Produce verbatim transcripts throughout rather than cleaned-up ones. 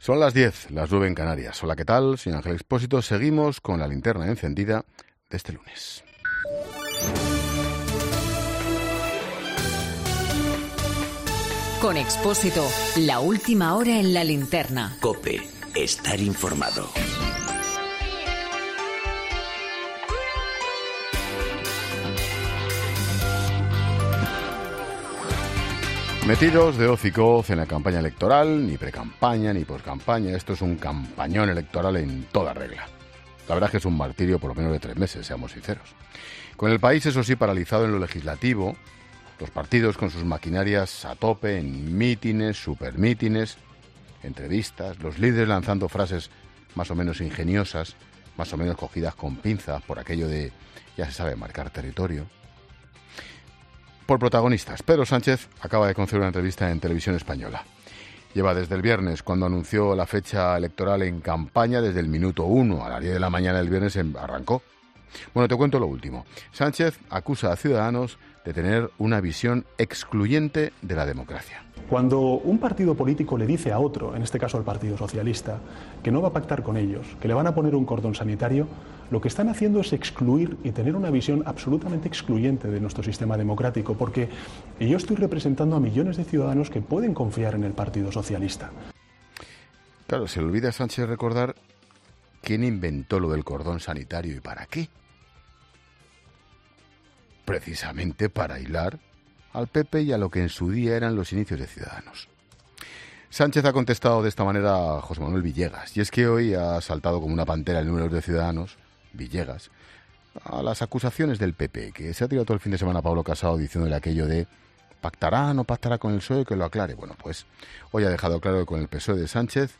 Son las diez, las nueve en Canarias. Hola, ¿qué tal? Soy Ángel Expósito. Seguimos con la linterna encendida de este lunes. Con Expósito, la última hora en la linterna. COPE, estar informado. Metidos de hoz y coz en la campaña electoral, ni precampaña ni poscampaña. Esto es un campañón electoral en toda regla. La verdad es que es un martirio por lo menos de tres meses, seamos sinceros. Con el país, eso sí, paralizado en lo legislativo, los partidos con sus maquinarias a tope en mítines, supermítines, entrevistas, los líderes lanzando frases más o menos ingeniosas, más o menos cogidas con pinzas por aquello de, ya se sabe, marcar territorio. Por protagonistas, Pedro Sánchez acaba de conceder una entrevista en Televisión Española. Lleva desde el viernes, cuando anunció la fecha electoral en campaña, desde el minuto uno, a las diez de la mañana del viernes arrancó. Bueno, te cuento lo último. Sánchez acusa a Ciudadanos de tener una visión excluyente de la democracia. Cuando un partido político le dice a otro, en este caso al Partido Socialista, que no va a pactar con ellos, que le van a poner un cordón sanitario, lo que están haciendo es excluir y tener una visión absolutamente excluyente de nuestro sistema democrático, porque yo estoy representando a millones de ciudadanos que pueden confiar en el Partido Socialista. Claro, se le olvida a Sánchez recordar quién inventó lo del cordón sanitario y para qué. Precisamente para hilar al P P y a lo que en su día eran los inicios de Ciudadanos. Sánchez ha contestado de esta manera a José Manuel Villegas, y es que hoy ha saltado como una pantera el número de Ciudadanos, Villegas, a las acusaciones del P P, que se ha tirado todo el fin de semana a Pablo Casado diciéndole aquello de ¿pactará o no pactará con el P S O E? Que lo aclare. Bueno, pues hoy ha dejado claro que con el P S O E de Sánchez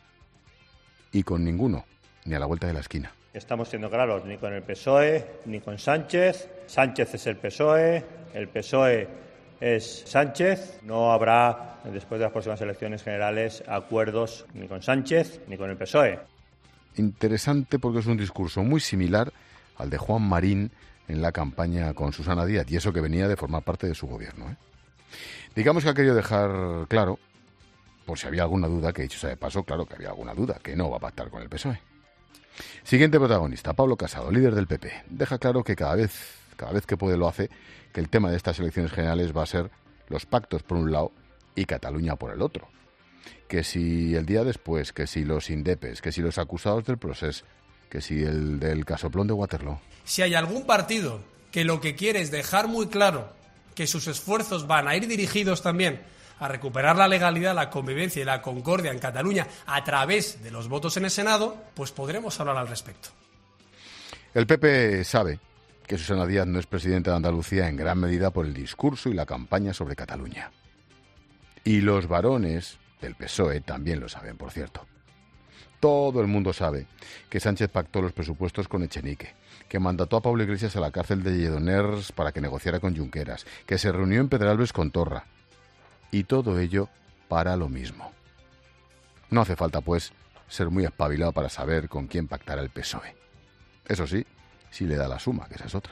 y con ninguno, ni a la vuelta de la esquina. Estamos siendo claros, ni con el P S O E, ni con Sánchez. Sánchez es el P S O E, el P S O E es Sánchez. No habrá, después de las próximas elecciones generales, acuerdos ni con Sánchez ni con el P S O E. Interesante porque es un discurso muy similar al de Juan Marín en la campaña con Susana Díaz, y eso que venía de formar parte de su gobierno, ¿eh? Digamos que ha querido dejar claro, por si había alguna duda, que dicho sea de paso, claro que había alguna duda, que no va a pactar con el P S O E. Siguiente protagonista, Pablo Casado, líder del P P. Deja claro que cada vez, cada vez que puede lo hace, que el tema de estas elecciones generales va a ser los pactos por un lado y Cataluña por el otro. Que si el día después, que si los indepes, que si los acusados del Procés, que si el del casoplón de Waterloo. Si hay algún partido que lo que quiere es dejar muy claro que sus esfuerzos van a ir dirigidos también a recuperar la legalidad, la convivencia y la concordia en Cataluña a través de los votos en el Senado, pues podremos hablar al respecto. El P P sabe que Susana Díaz no es presidenta de Andalucía en gran medida por el discurso y la campaña sobre Cataluña. Y los varones del P S O E también lo saben, por cierto. Todo el mundo sabe que Sánchez pactó los presupuestos con Echenique, que mandató a Pablo Iglesias a la cárcel de Lledoners para que negociara con Junqueras, que se reunió en Pedralbes con Torra. Y todo ello para lo mismo. No hace falta, pues, ser muy espabilado para saber con quién pactará el P S O E. Eso sí, si le da la suma, que esa es otra.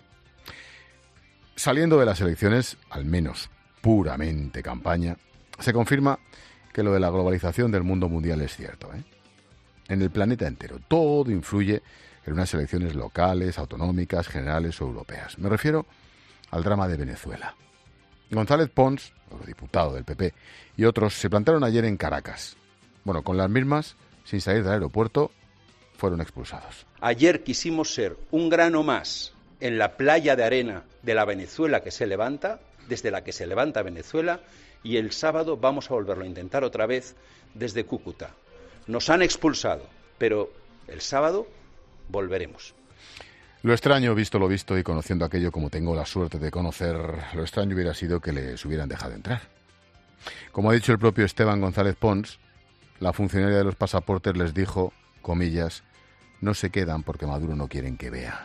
Saliendo de las elecciones, al menos puramente campaña, se confirma que lo de la globalización del mundo mundial es cierto, ¿eh? En el planeta entero, todo influye en unas elecciones locales, autonómicas, generales o europeas. Me refiero al drama de Venezuela. González Pons, eurodiputado del P P, y otros se plantaron ayer en Caracas. Bueno, con las mismas, sin salir del aeropuerto, fueron expulsados. Ayer quisimos ser un grano más en la playa de arena de la Venezuela que se levanta, desde la que se levanta Venezuela, y el sábado vamos a volverlo a intentar otra vez desde Cúcuta. Nos han expulsado, pero el sábado volveremos. Lo extraño, visto lo visto y conociendo aquello como tengo la suerte de conocer, lo extraño hubiera sido que les hubieran dejado entrar. Como ha dicho el propio Esteban González Pons, la funcionaria de los pasaportes les dijo, comillas, no se quedan porque Maduro no quieren que vea.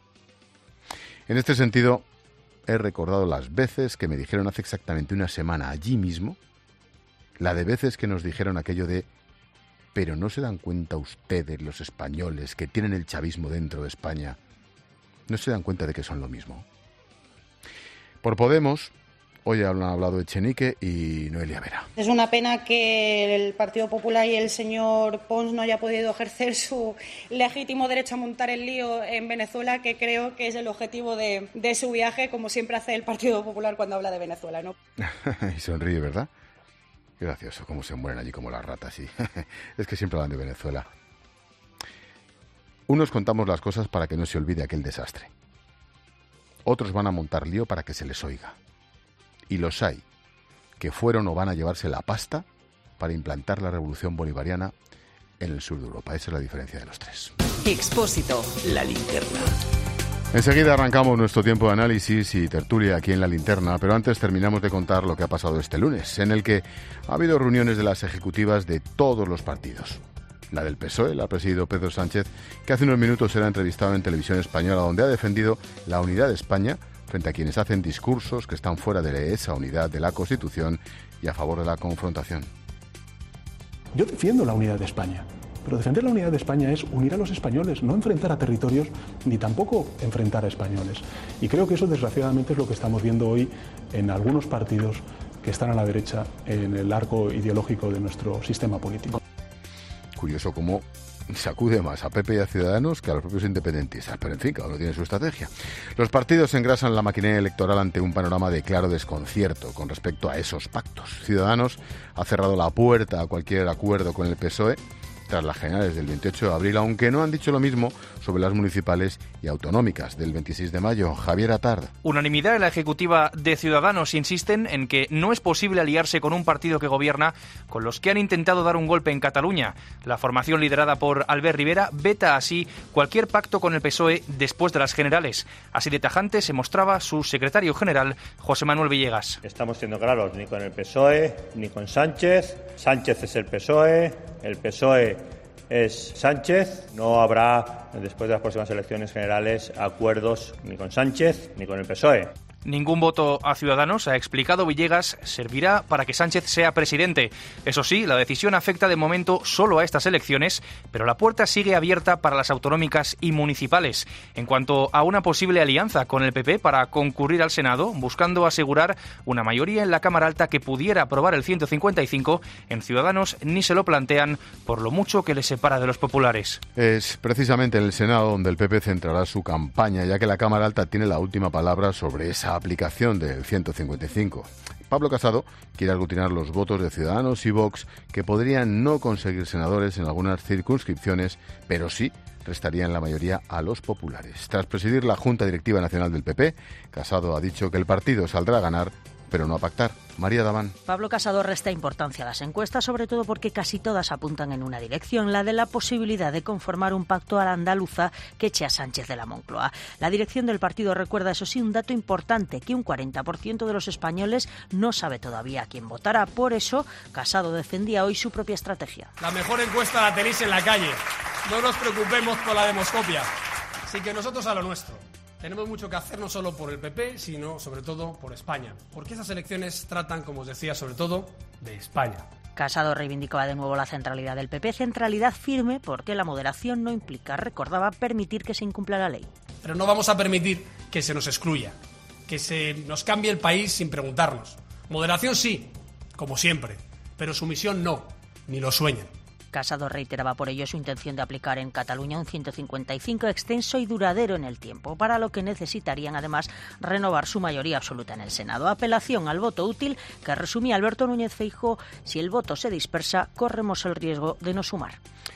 En este sentido, he recordado las veces que me dijeron hace exactamente una semana allí mismo, la de veces que nos dijeron aquello de pero ¿no se dan cuenta ustedes, los españoles, que tienen el chavismo dentro de España? ¿No se dan cuenta de que son lo mismo? Por Podemos, Hoy han hablado Echenique y Noelia Vera. Es una pena que el Partido Popular y el señor Pons no haya podido ejercer su legítimo derecho a montar el lío en Venezuela, que creo que es el objetivo de, de su viaje, como siempre hace el Partido Popular cuando habla de Venezuela, ¿no? Y sonríe, ¿verdad? Qué gracioso, cómo se mueren allí como las ratas, sí. Es que siempre hablan de Venezuela. Unos contamos las cosas para que no se olvide aquel desastre. Otros van a montar lío para que se les oiga. Y los hay que fueron o van a llevarse la pasta para implantar la revolución bolivariana en el sur de Europa. Esa es la diferencia de los tres. Expósito. La linterna. Enseguida arrancamos nuestro tiempo de análisis y tertulia aquí en La Linterna, pero antes terminamos de contar lo que ha pasado este lunes, en el que ha habido reuniones de las ejecutivas de todos los partidos. La del P S O E la ha presidido Pedro Sánchez, que hace unos minutos era entrevistado en Televisión Española, donde ha defendido la unidad de España frente a quienes hacen discursos que están fuera de esa unidad de la Constitución y a favor de la confrontación. Yo defiendo la unidad de España, pero defender la unidad de España es unir a los españoles, no enfrentar a territorios ni tampoco enfrentar a españoles. Y creo que eso desgraciadamente es lo que estamos viendo hoy en algunos partidos que están a la derecha en el arco ideológico de nuestro sistema político. Curioso cómo sacude más a P P y a Ciudadanos que a los propios independentistas, pero en fin, cada uno tiene su estrategia. Los partidos engrasan la maquinaria electoral ante un panorama de claro desconcierto con respecto a esos pactos. Ciudadanos ha cerrado la puerta a cualquier acuerdo con el P S O E tras las generales del veintiocho de abril, aunque no han dicho lo mismo sobre las municipales y autonómicas del veintiséis de mayo. Javier Atard. Unanimidad en la ejecutiva de Ciudadanos. Insisten en que no es posible aliarse con un partido que gobierna con los que han intentado dar un golpe en Cataluña. La formación liderada por Albert Rivera veta así cualquier pacto con el P S O E después de las generales. Así de tajante se mostraba su secretario general, José Manuel Villegas. Estamos siendo claros, ni con el P S O E, ni con Sánchez. Sánchez es el P S O E, el P S O E es Sánchez. No habrá, después de las próximas elecciones generales, acuerdos ni con Sánchez ni con el P S O E. Ningún voto a Ciudadanos, ha explicado Villegas, servirá para que Sánchez sea presidente. Eso sí, la decisión afecta de momento solo a estas elecciones, pero la puerta sigue abierta para las autonómicas y municipales. En cuanto a una posible alianza con el P P para concurrir al Senado, buscando asegurar una mayoría en la Cámara Alta que pudiera aprobar el ciento cincuenta y cinco, en Ciudadanos ni se lo plantean por lo mucho que les separa de los populares. Es precisamente en el Senado donde el P P centrará su campaña, ya que la Cámara Alta tiene la última palabra sobre esa aplicación del ciento cincuenta y cinco. Pablo Casado quiere aglutinar los votos de Ciudadanos y Vox, que podrían no conseguir senadores en algunas circunscripciones, pero sí restarían la mayoría a los populares. Tras presidir la Junta Directiva Nacional del P P, Casado ha dicho que el partido saldrá a ganar, pero no a pactar. María Daván. Pablo Casado resta importancia a las encuestas, sobre todo porque casi todas apuntan en una dirección, la de la posibilidad de conformar un pacto a la andaluza que eche a Sánchez de la Moncloa. La dirección del partido recuerda, eso sí, un dato importante, que un cuarenta por ciento de los españoles no sabe todavía a quién votará. Por eso, Casado defendía hoy su propia estrategia. La mejor encuesta la tenéis en la calle. No nos preocupemos por la demoscopia. Así que nosotros a lo nuestro. Tenemos mucho que hacer no solo por el P P, sino sobre todo por España. Porque esas elecciones tratan, como os decía, sobre todo de España. Casado reivindicaba de nuevo la centralidad del P P, centralidad firme porque la moderación no implica, recordaba, permitir que se incumpla la ley. Pero no vamos a permitir que se nos excluya, que se nos cambie el país sin preguntarnos. Moderación sí, como siempre, pero sumisión no, ni lo sueñen. Casado reiteraba por ello su intención de aplicar en Cataluña un ciento cincuenta y cinco extenso y duradero en el tiempo, para lo que necesitarían además renovar su mayoría absoluta en el Senado. Apelación al voto útil que resumía Alberto Núñez Feijóo: si el voto se dispersa, corremos el riesgo de no sumar.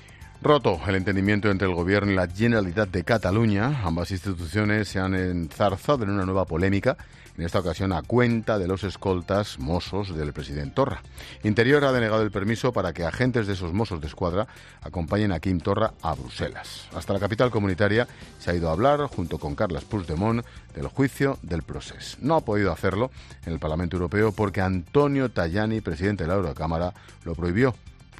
Roto el entendimiento entre el Gobierno y la Generalitat de Cataluña, ambas instituciones se han enzarzado en una nueva polémica, en esta ocasión a cuenta de los escoltas Mossos del presidente Torra. Interior ha denegado el permiso para que agentes de esos Mossos de Escuadra acompañen a Quim Torra a Bruselas. Hasta la capital comunitaria se ha ido a hablar, junto con Carles Puigdemont, del juicio del Procés. No ha podido hacerlo en el Parlamento Europeo porque Antonio Tajani, presidente de la Eurocámara, lo prohibió,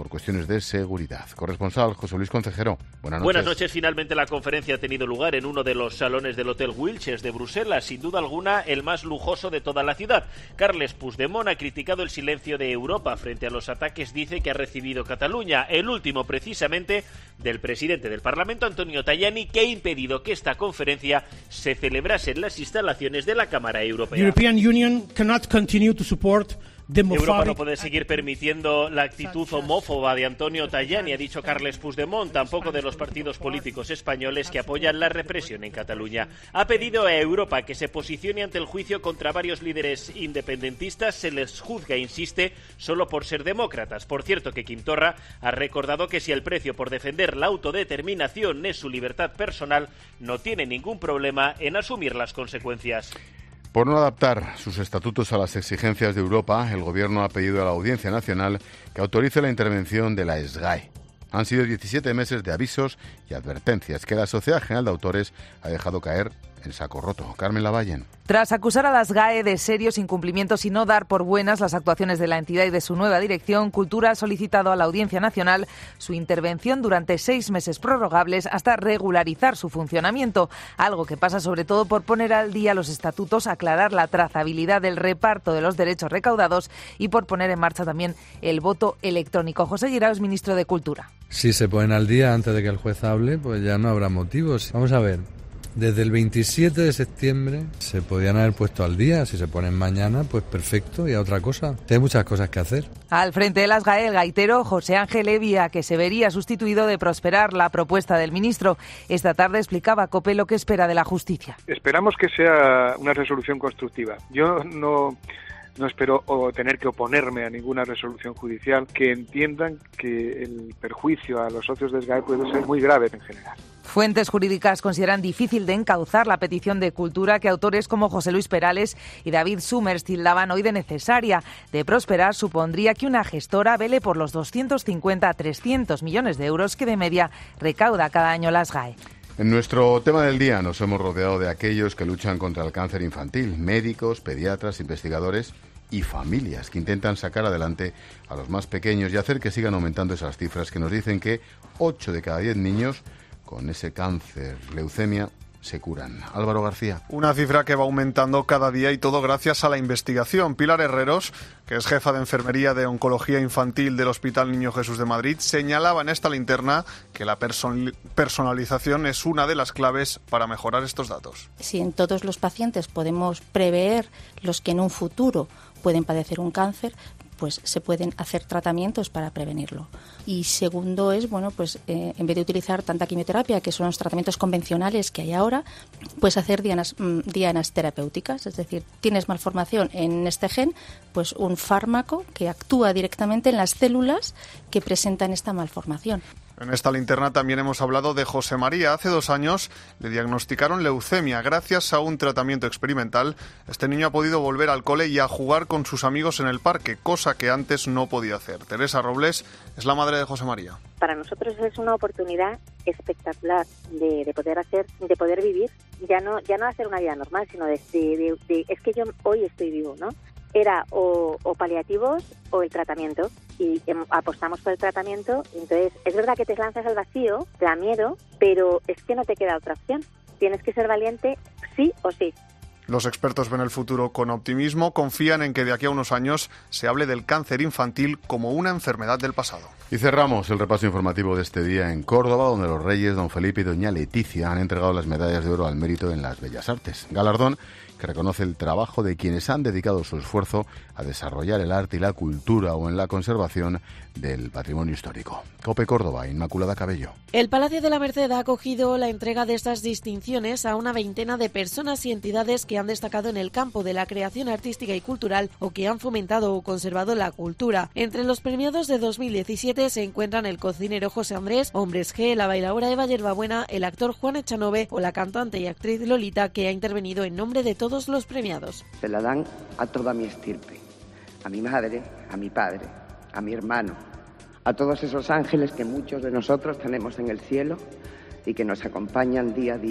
por cuestiones de seguridad. Corresponsal José Luis Concejero, buenas noches. Buenas noches. Finalmente la conferencia ha tenido lugar en uno de los salones del Hotel Wilches de Bruselas, sin duda alguna el más lujoso de toda la ciudad. Carles Puigdemont ha criticado el silencio de Europa frente a los ataques, dice, que ha recibido Cataluña, el último precisamente del presidente del Parlamento, Antonio Tajani, que ha impedido que esta conferencia se celebrase en las instalaciones de la Cámara Europea. European Union cannot continue to support Europa no puede seguir permitiendo la actitud homófoba de Antonio Tajani, ha dicho Carles Puigdemont, tampoco de los partidos políticos españoles que apoyan la represión en Cataluña. Ha pedido a Europa que se posicione ante el juicio contra varios líderes independentistas, se les juzga, insiste, solo por ser demócratas. Por cierto, que Quim Torra ha recordado que si el precio por defender la autodeterminación es su libertad personal, no tiene ningún problema en asumir las consecuencias. Por no adaptar sus estatutos a las exigencias de Europa, el Gobierno ha pedido a la Audiencia Nacional que autorice la intervención de la SGAE. Han sido diecisiete meses de avisos y advertencias que la Sociedad General de Autores ha dejado caer en saco roto. Carmen Lavallen. Tras acusar a las SGAE de serios incumplimientos y no dar por buenas las actuaciones de la entidad y de su nueva dirección, Cultura ha solicitado a la Audiencia Nacional su intervención durante seis meses prorrogables hasta regularizar su funcionamiento, algo que pasa sobre todo por poner al día los estatutos, aclarar la trazabilidad del reparto de los derechos recaudados y por poner en marcha también el voto electrónico. José Guirao es ministro de Cultura. Si se ponen al día antes de que el juez hable, pues ya no habrá motivos. Vamos a ver. Desde el veintisiete de septiembre se podían haber puesto al día. Si se ponen mañana, pues perfecto, y a otra cosa. Hay muchas cosas que hacer. Al frente de las SGAE, el gaitero José Ángel Evia, que se vería sustituido de prosperar la propuesta del ministro. Esta tarde explicaba a COPE lo que espera de la justicia. Esperamos que sea una resolución constructiva. Yo no... No espero o tener que oponerme a ninguna resolución judicial, que entiendan que el perjuicio a los socios de SGAE puede ser muy grave en general. Fuentes jurídicas consideran difícil de encauzar la petición de Cultura que autores como José Luis Perales y David Summers tildaban hoy de necesaria. De prosperar supondría que una gestora vele por los doscientos cincuenta a trescientos millones de euros que de media recauda cada año la SGAE. En nuestro tema del día nos hemos rodeado de aquellos que luchan contra el cáncer infantil, médicos, pediatras, investigadores y familias que intentan sacar adelante a los más pequeños y hacer que sigan aumentando esas cifras que nos dicen que ocho de cada diez niños con ese cáncer, leucemia, se curan. Álvaro García. Una cifra que va aumentando cada día y todo gracias a la investigación. Pilar Herreros, que es jefa de enfermería de oncología infantil del Hospital Niño Jesús de Madrid, señalaba en esta linterna que la person- personalización es una de las claves para mejorar estos datos. Si en todos los pacientes podemos prever los que en un futuro pueden padecer un cáncer, pues se pueden hacer tratamientos para prevenirlo. Y segundo es, bueno, pues eh, en vez de utilizar tanta quimioterapia, que son los tratamientos convencionales que hay ahora, pues hacer dianas, dianas terapéuticas. Es decir, tienes malformación en este gen, pues un fármaco que actúa directamente en las células que presentan esta malformación. En esta linterna también hemos hablado de José María. Hace dos años le diagnosticaron leucemia. Gracias a un tratamiento experimental, este niño ha podido volver al cole y a jugar con sus amigos en el parque, cosa que antes no podía hacer. Teresa Robles es la madre de José María. Para nosotros es una oportunidad espectacular de, de poder hacer, de poder vivir, ya no, ya no hacer una vida normal, sino de, de, de, de es que yo hoy estoy vivo, ¿no? Era o, o paliativos o el tratamiento, y apostamos por el tratamiento. Entonces es verdad que te lanzas al vacío, te da miedo, pero es que no te queda otra opción, tienes que ser valiente sí o sí. Los expertos ven el futuro con optimismo, confían en que de aquí a unos años se hable del cáncer infantil como una enfermedad del pasado. Y cerramos el repaso informativo de este día en Córdoba, donde los reyes don Felipe y doña Leticia han entregado las medallas de oro al mérito en las Bellas Artes. Galardón que reconoce el trabajo de quienes han dedicado su esfuerzo a desarrollar el arte y la cultura o en la conservación del patrimonio histórico. COPE Córdoba, Inmaculada Cabello. El Palacio de la Merced ha acogido la entrega de estas distinciones a una veintena de personas y entidades que han destacado en el campo de la creación artística y cultural o que han fomentado o conservado la cultura. Entre los premiados de dos mil diecisiete se encuentran el cocinero José Andrés, Hombres G, la bailadora Eva Yerbabuena, el actor Juan Echanove o la cantante y actriz Lolita, que ha intervenido en nombre de todos los premiados. Se la dan a toda mi estirpe, a mi madre, a mi padre, a mi hermano, a todos esos ángeles que muchos de nosotros tenemos en el cielo y que nos acompañan día a día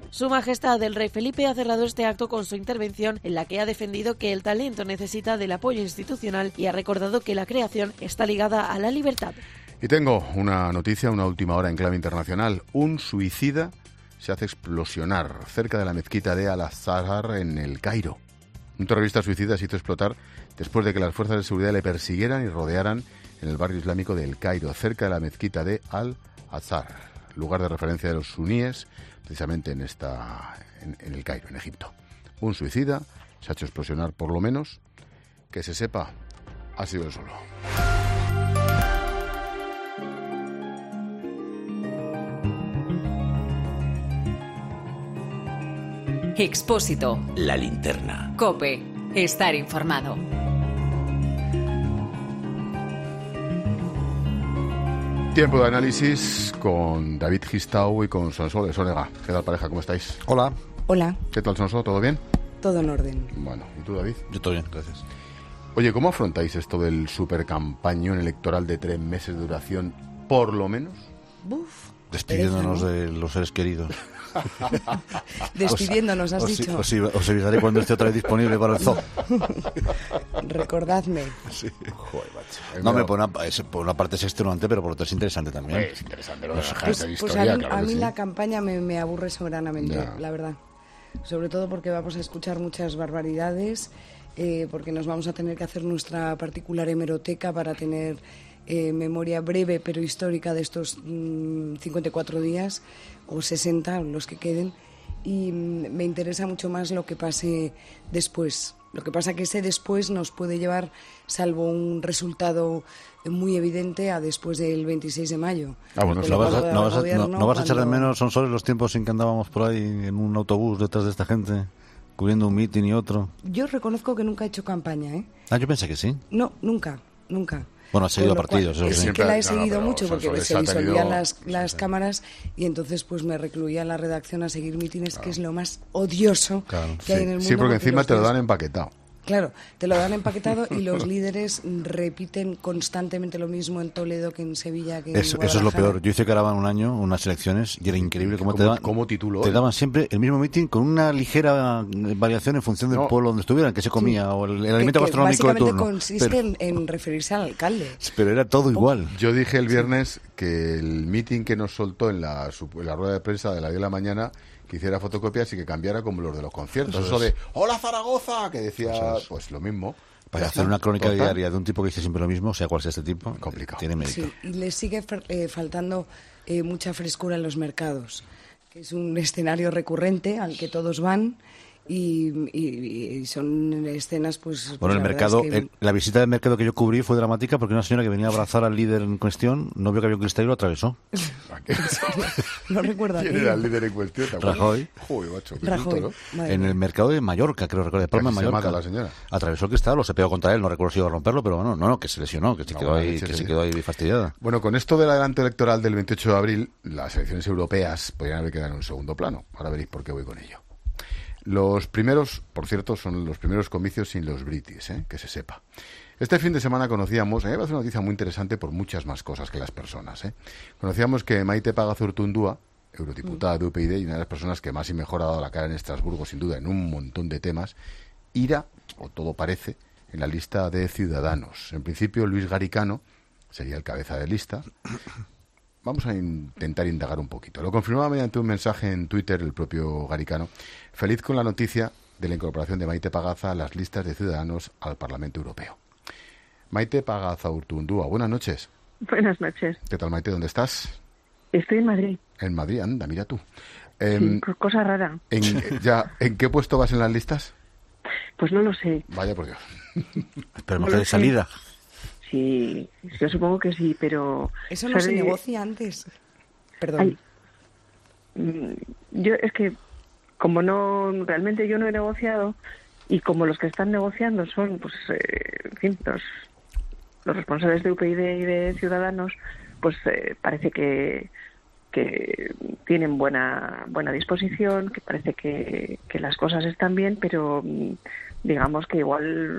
Su Majestad el Rey Felipe ha cerrado este acto con su intervención en la que ha defendido que el talento necesita del apoyo institucional y ha recordado que la creación está ligada a la libertad. Y tengo una noticia, una última hora en clave internacional. Un suicida se hace explosionar cerca de la mezquita de Al-Azhar en el Cairo. Un terrorista suicida se hizo explotar después de que las fuerzas de seguridad le persiguieran y rodearan en el barrio islámico de El Cairo, cerca de la mezquita de Al-Azhar, lugar de referencia de los suníes, precisamente en, esta, en, en el Cairo, en Egipto. Un suicida se ha hecho explosionar, por lo menos, que se sepa, ha sido él solo. Expósito. La linterna. COPE. Estar informado. Tiempo de análisis con David Gistau y con Sonsoles Sónega. ¿Qué tal, pareja? ¿Cómo estáis? Hola. Hola. ¿Qué tal, Sonso? ¿Todo bien? Todo en orden. Bueno, ¿y tú, David? Yo todo bien, gracias. Oye, ¿cómo afrontáis esto del supercampañón electoral de tres meses de duración, por lo menos? Buf. Despidiéndonos pereza, ¿no? de los seres queridos. Despidiéndonos, has os, dicho. Os, os, os avisaré cuando esté otra vez disponible para el zoo. Recordadme. Sí. Joder, macho. No, me por una, es, por una parte es extenuante, pero por otra es interesante también. Es interesante, ¿no? Pues, Gente pues, de pues historia, a mí, claro a que mí sí. la campaña me, me aburre soberanamente, Ya. la verdad. Sobre todo porque vamos a escuchar muchas barbaridades, eh, porque nos vamos a tener que hacer nuestra particular hemeroteca para tener eh, memoria breve pero histórica de estos mmm, cincuenta y cuatro días o sesenta, los que queden. Y mmm, me interesa mucho más lo que pase después. Lo que pasa que ese después nos puede llevar, salvo un resultado muy evidente, a después del veintiséis de mayo. Ah, bueno, no vas, a, no, vas a, no, no vas a echar de menos, son solo los tiempos en que andábamos por ahí en un autobús detrás de esta gente, cubriendo un mitin y otro. Yo reconozco que nunca he hecho campaña, ¿eh? Ah, yo pensé que sí. No, nunca, nunca. Bueno, has seguido partidos, cual, eso sí. sí. que la he No, no, seguido pero mucho porque Sonsoles se ha disolvían tenido- las, las cámaras y entonces pues me recluía en la redacción a seguir mítines, que es lo más odioso Claro. que hay en el mundo. Sí, porque encima los te lo tienes- dan empaquetado. Claro, te lo dan empaquetado y los líderes repiten constantemente lo mismo en Toledo que en Sevilla, que en Eso, eso es lo Guadalajara. peor. Yo hice que grababan un año unas elecciones y era increíble cómo, ¿Cómo- te daban, cómo tituló, te eh? daban siempre el mismo mitin con una ligera variación en función del No. pueblo donde estuvieran, que se comía, o el, el alimento que, que gastronómico de básicamente turno. consiste Pero, en, en referirse al alcalde. pero era todo igual. Yo dije el viernes que el meeting que nos soltó en la, su- en la rueda de prensa de las diez de la mañana, que hiciera fotocopias y que cambiara como los de los conciertos. Eso Eso, es. de ¡Hola Zaragoza! Que decía Eso es. pues lo mismo. Para Ya hacer está. una crónica Total. diaria de un tipo que dice siempre lo mismo, sea cual sea este tipo, Complicado. tiene mérito. Sí, y le sigue fer- eh, faltando eh, mucha frescura en los mercados, que es un escenario recurrente al que todos van y, y- y son escenas pues... pues, Bueno, el la verdad mercado, es que- el- la visita del mercado que yo cubrí fue dramática porque una señora que venía a abrazar al líder en cuestión no vio que había un cristal y lo atravesó. no recuerdo ¿Quién aquello. era el líder en cuestión? ¿Te acuerdas? Rajoy. Joder, macho, qué Rajoy. susto, ¿no? Madre En mía. el mercado de Mallorca, creo recordar, de Palma de Casi se Mallorca. mata la señora. Atravesó el cristal o se pegó contra él, no recuerdo si iba a romperlo, pero bueno, no, no, que se lesionó, que se No, quedó buena ahí, leche, que sí. se quedó ahí fastidiada. Bueno, con esto del adelanto electoral del veintiocho de abril, las elecciones europeas podrían haber quedado en un segundo plano. Ahora veréis por qué voy con ello. Los primeros, por cierto, son los primeros comicios sin los britis, ¿eh? Que se sepa. Este fin de semana conocíamos, a mí me parece una noticia muy interesante por muchas más cosas que las personas, ¿eh? Conocíamos que Maite Pagazaurtundúa, eurodiputada de U P y D y una de las personas que más y mejor ha dado la cara en Estrasburgo, sin duda, en un montón de temas, irá, o todo parece, en la lista de Ciudadanos. En principio, Luis Garicano sería el cabeza de lista. Vamos a intentar indagar un poquito. Lo confirmaba mediante un mensaje en Twitter el propio Garicano, feliz con la noticia de la incorporación de Maite Pagaza a las listas de Ciudadanos al Parlamento Europeo. Maite Pagazaurtundúa, buenas noches. Buenas noches. ¿Qué tal, Maite? ¿Dónde estás? Estoy en Madrid. En Madrid, anda, mira tú. Sí, Em, co- cosa rara. en, ya, ¿En qué puesto vas en las listas? Pues no lo sé. Vaya por Dios. Esperemos No que lo de sé. salida. Sí, yo supongo que sí, pero... Eso no se ¿sabe? negocia antes. Perdón. Ay, mm, yo es que, como no, realmente yo no he negociado, y como los que están negociando son, pues, eh, en fin, los, los responsables de U P y D y de Ciudadanos, pues eh, parece que que tienen buena buena disposición, que parece que, que las cosas están bien, pero mm, digamos que igual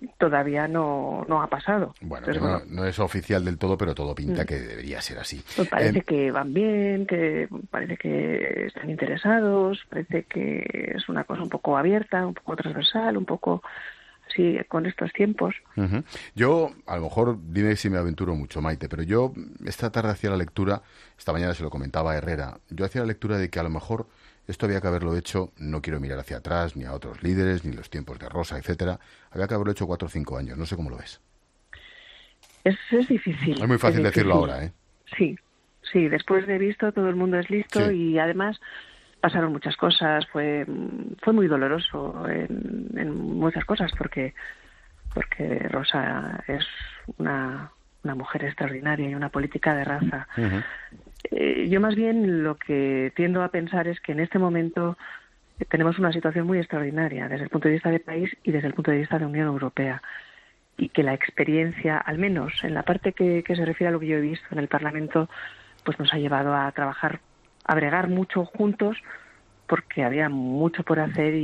todavía no, no ha pasado. Bueno, Entonces, no, bueno, no es oficial del todo, pero todo pinta mm. que debería ser así. Pues parece Eh, que van bien, que parece que están interesados, parece que es una cosa un poco abierta, un poco transversal, un poco así con estos tiempos. Uh-huh. Yo, a lo mejor, dime si me aventuro mucho, Maite, pero yo esta tarde hacía la lectura, esta mañana se lo comentaba a Herrera, yo hacía la lectura de que a lo mejor esto había que haberlo hecho, no quiero mirar hacia atrás, ni a otros líderes, ni los tiempos de Rosa, etcétera, había que haberlo hecho cuatro o cinco años, no sé cómo lo ves. Es, es difícil. Es muy fácil es decirlo difícil. ahora, ¿eh? Sí, sí, después de visto todo el mundo es listo Sí. y además pasaron muchas cosas, fue fue muy doloroso en, en muchas cosas porque porque Rosa es una, una mujer extraordinaria y una política de raza. Uh-huh. Eh, yo más bien lo que tiendo a pensar es que en este momento tenemos una situación muy extraordinaria desde el punto de vista del país y desde el punto de vista de la Unión Europea y que la experiencia, al menos en la parte que, que se refiere a lo que yo he visto en el Parlamento, pues nos ha llevado a trabajar, a bregar mucho juntos porque había mucho por hacer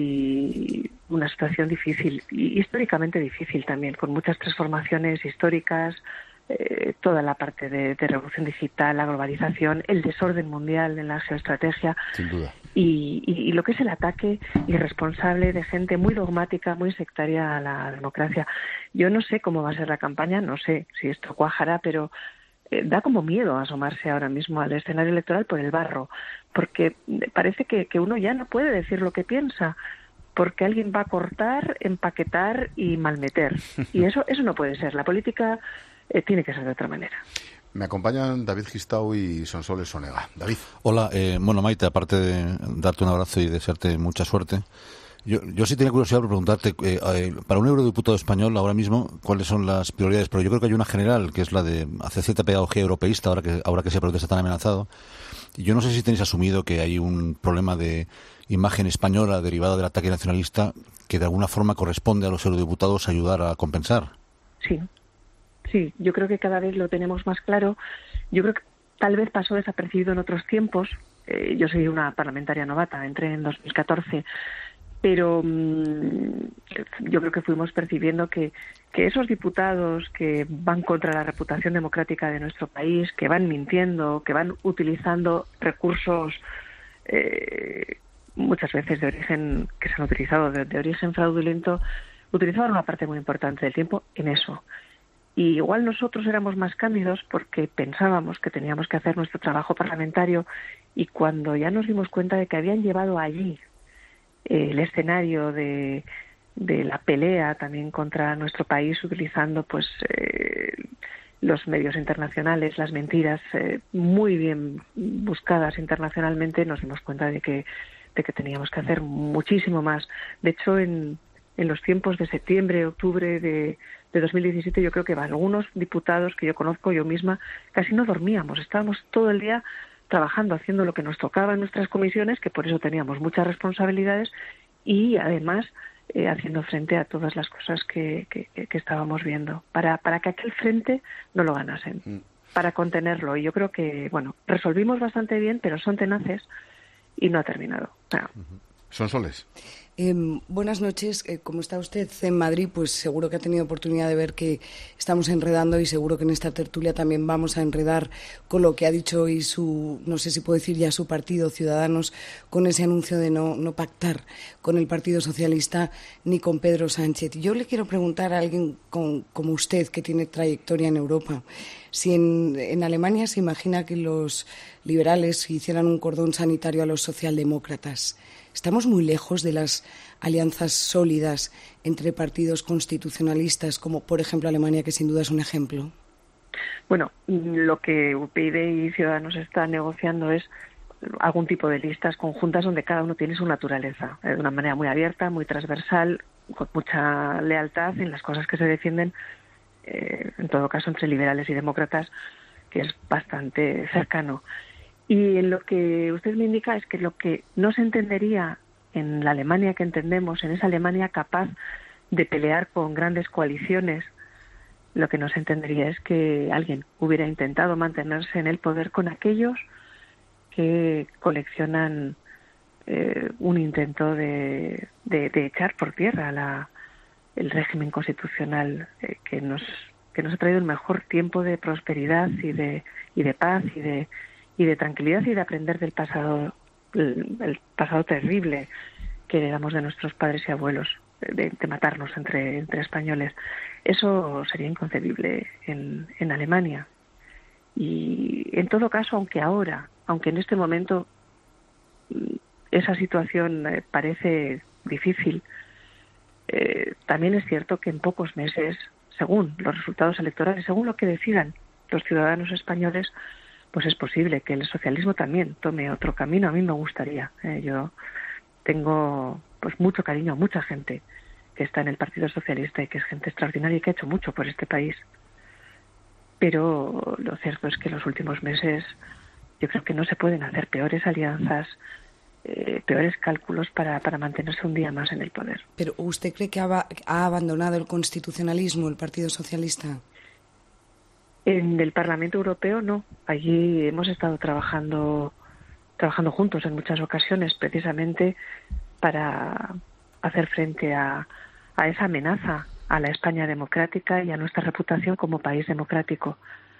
y una situación difícil y históricamente difícil también, con muchas transformaciones históricas, eh, toda la parte de, de revolución digital, la globalización, el desorden mundial en la geoestrategia. Sin duda. Y, y, y lo que es el ataque irresponsable de gente muy dogmática, muy sectaria a la democracia. Yo no sé cómo va a ser la campaña, no sé si esto cuajará, pero eh, da como miedo asomarse ahora mismo al escenario electoral por el barro, porque parece que, que uno ya no puede decir lo que piensa, porque alguien va a cortar, empaquetar y malmeter. Y eso, eso no puede ser. La política eh, tiene que ser de otra manera. Me acompañan David Gistau y Sonsoles Sonega. David. Hola, eh, bueno, Maite, aparte de darte un abrazo y desearte mucha suerte, yo, yo sí tenía curiosidad por preguntarte, eh, eh, para un eurodiputado español ahora mismo, ¿cuáles son las prioridades? Pero yo creo que hay una general, que es la de hacer cierta pedagogía europeísta, ahora que ahora que ese proyecto está tan amenazado. Y yo no sé si tenéis asumido que hay un problema de imagen española derivada del ataque nacionalista que de alguna forma corresponde a los eurodiputados ayudar a compensar. Sí. Sí, yo creo que cada vez lo tenemos más claro. Yo creo que tal vez pasó desapercibido en otros tiempos. Eh, yo soy una parlamentaria novata, entré en dos mil catorce, pero mmm, yo creo que fuimos percibiendo que, que esos diputados que van contra la reputación democrática de nuestro país, que van mintiendo, que van utilizando recursos eh, muchas veces de origen, que se han utilizado de, de origen fraudulento, utilizaban una parte muy importante del tiempo en eso. Y igual nosotros éramos más cándidos porque pensábamos que teníamos que hacer nuestro trabajo parlamentario y cuando ya nos dimos cuenta de que habían llevado allí eh, el escenario de, de la pelea también contra nuestro país utilizando pues eh, los medios internacionales, las mentiras eh, muy bien buscadas internacionalmente, nos dimos cuenta de que, de que teníamos que hacer muchísimo más. De hecho, en, en los tiempos de septiembre, octubre de de dos mil diecisiete, yo creo que algunos diputados que yo conozco, yo misma, casi no dormíamos. Estábamos todo el día trabajando, haciendo lo que nos tocaba en nuestras comisiones, que por eso teníamos muchas responsabilidades, y además eh, haciendo frente a todas las cosas que, que, que estábamos viendo, para, para que aquel frente no lo ganasen, mm. para contenerlo. Y yo creo que, bueno, resolvimos bastante bien, pero son tenaces y no ha terminado. No. Uh-huh. Sonsoles. Eh, buenas noches. Eh, como está usted en Madrid, pues seguro que ha tenido oportunidad de ver que estamos enredando y seguro que en esta tertulia también vamos a enredar con lo que ha dicho hoy su, no sé si puedo decir ya su partido, Ciudadanos, con ese anuncio de no, no pactar con el Partido Socialista ni con Pedro Sánchez. Yo le quiero preguntar a alguien con, como usted, que tiene trayectoria en Europa, si en, en Alemania se imagina que los liberales hicieran un cordón sanitario a los socialdemócratas. ¿Estamos muy lejos de las alianzas sólidas entre partidos constitucionalistas, como por ejemplo Alemania, que sin duda es un ejemplo? Bueno, lo que U P Ydy y Ciudadanos están negociando es algún tipo de listas conjuntas donde cada uno tiene su naturaleza, de una manera muy abierta, muy transversal, con mucha lealtad en las cosas que se defienden, eh, en todo caso entre liberales y demócratas, que es bastante cercano. Y en lo que usted me indica es que lo que no se entendería en la Alemania que entendemos, en esa Alemania capaz de pelear con grandes coaliciones, lo que no se entendería es que alguien hubiera intentado mantenerse en el poder con aquellos que coleccionan eh, un intento de, de, de echar por tierra la, el régimen constitucional eh, que nos que nos ha traído el mejor tiempo de prosperidad y de y de paz y de y de tranquilidad y de aprender del pasado el, el pasado terrible que heredamos de nuestros padres y abuelos, de, de matarnos entre entre españoles. Eso sería inconcebible en, en Alemania. Y en todo caso, aunque ahora, aunque en este momento esa situación eh, parece difícil, eh, también es cierto que en pocos meses, según los resultados electorales, según lo que decidan los ciudadanos españoles, pues es posible que el socialismo también tome otro camino. A mí me gustaría. Eh, yo tengo pues mucho cariño a mucha gente que está en el Partido Socialista y que es gente extraordinaria y que ha hecho mucho por este país. Pero lo cierto es que en los últimos meses yo creo que no se pueden hacer peores alianzas, eh, peores cálculos para, para mantenerse un día más en el poder. ¿Pero usted cree que ha, ha abandonado el constitucionalismo el Partido Socialista? En el Parlamento Europeo no. Allí hemos estado trabajando trabajando juntos en muchas ocasiones, precisamente para hacer frente a, a esa amenaza a la España democrática y a nuestra reputación como país democrático.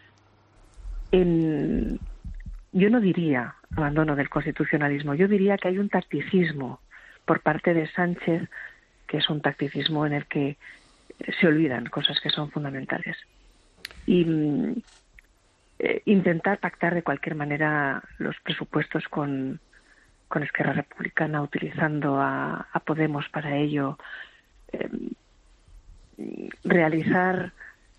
En, yo no diría abandono del constitucionalismo, yo diría que hay un tacticismo por parte de Sánchez, que es un tacticismo en el que se olvidan cosas que son fundamentales. Y eh, intentar pactar de cualquier manera los presupuestos con, con Esquerra Republicana, utilizando a, a Podemos para ello, eh, realizar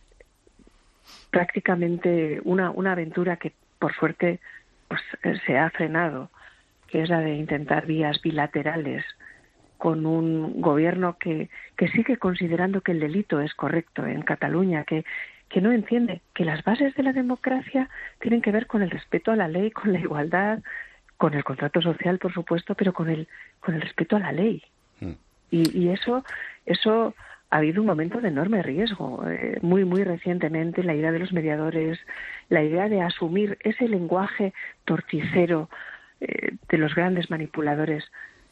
prácticamente una, una aventura que por suerte pues, se ha frenado, que es la de intentar vías bilaterales con un gobierno que, que sigue considerando que el delito es correcto en Cataluña, que, que no entiende que las bases de la democracia tienen que ver con el respeto a la ley, con la igualdad, con el contrato social, por supuesto, pero con el, con el respeto a la ley. Mm. Y, y eso, eso ha habido un momento de enorme riesgo. Eh, muy, muy recientemente, la idea de los mediadores, la idea de asumir ese lenguaje torticero eh, de los grandes manipuladores,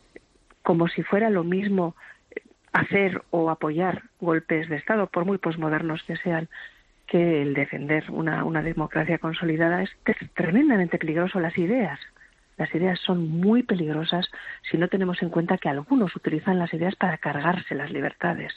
como si fuera lo mismo hacer o apoyar golpes de Estado, por muy posmodernos que sean, que el defender una, una democracia consolidada. Es tremendamente peligroso. Las ideas, las ideas son muy peligrosas si no tenemos en cuenta que algunos utilizan las ideas para cargarse las libertades.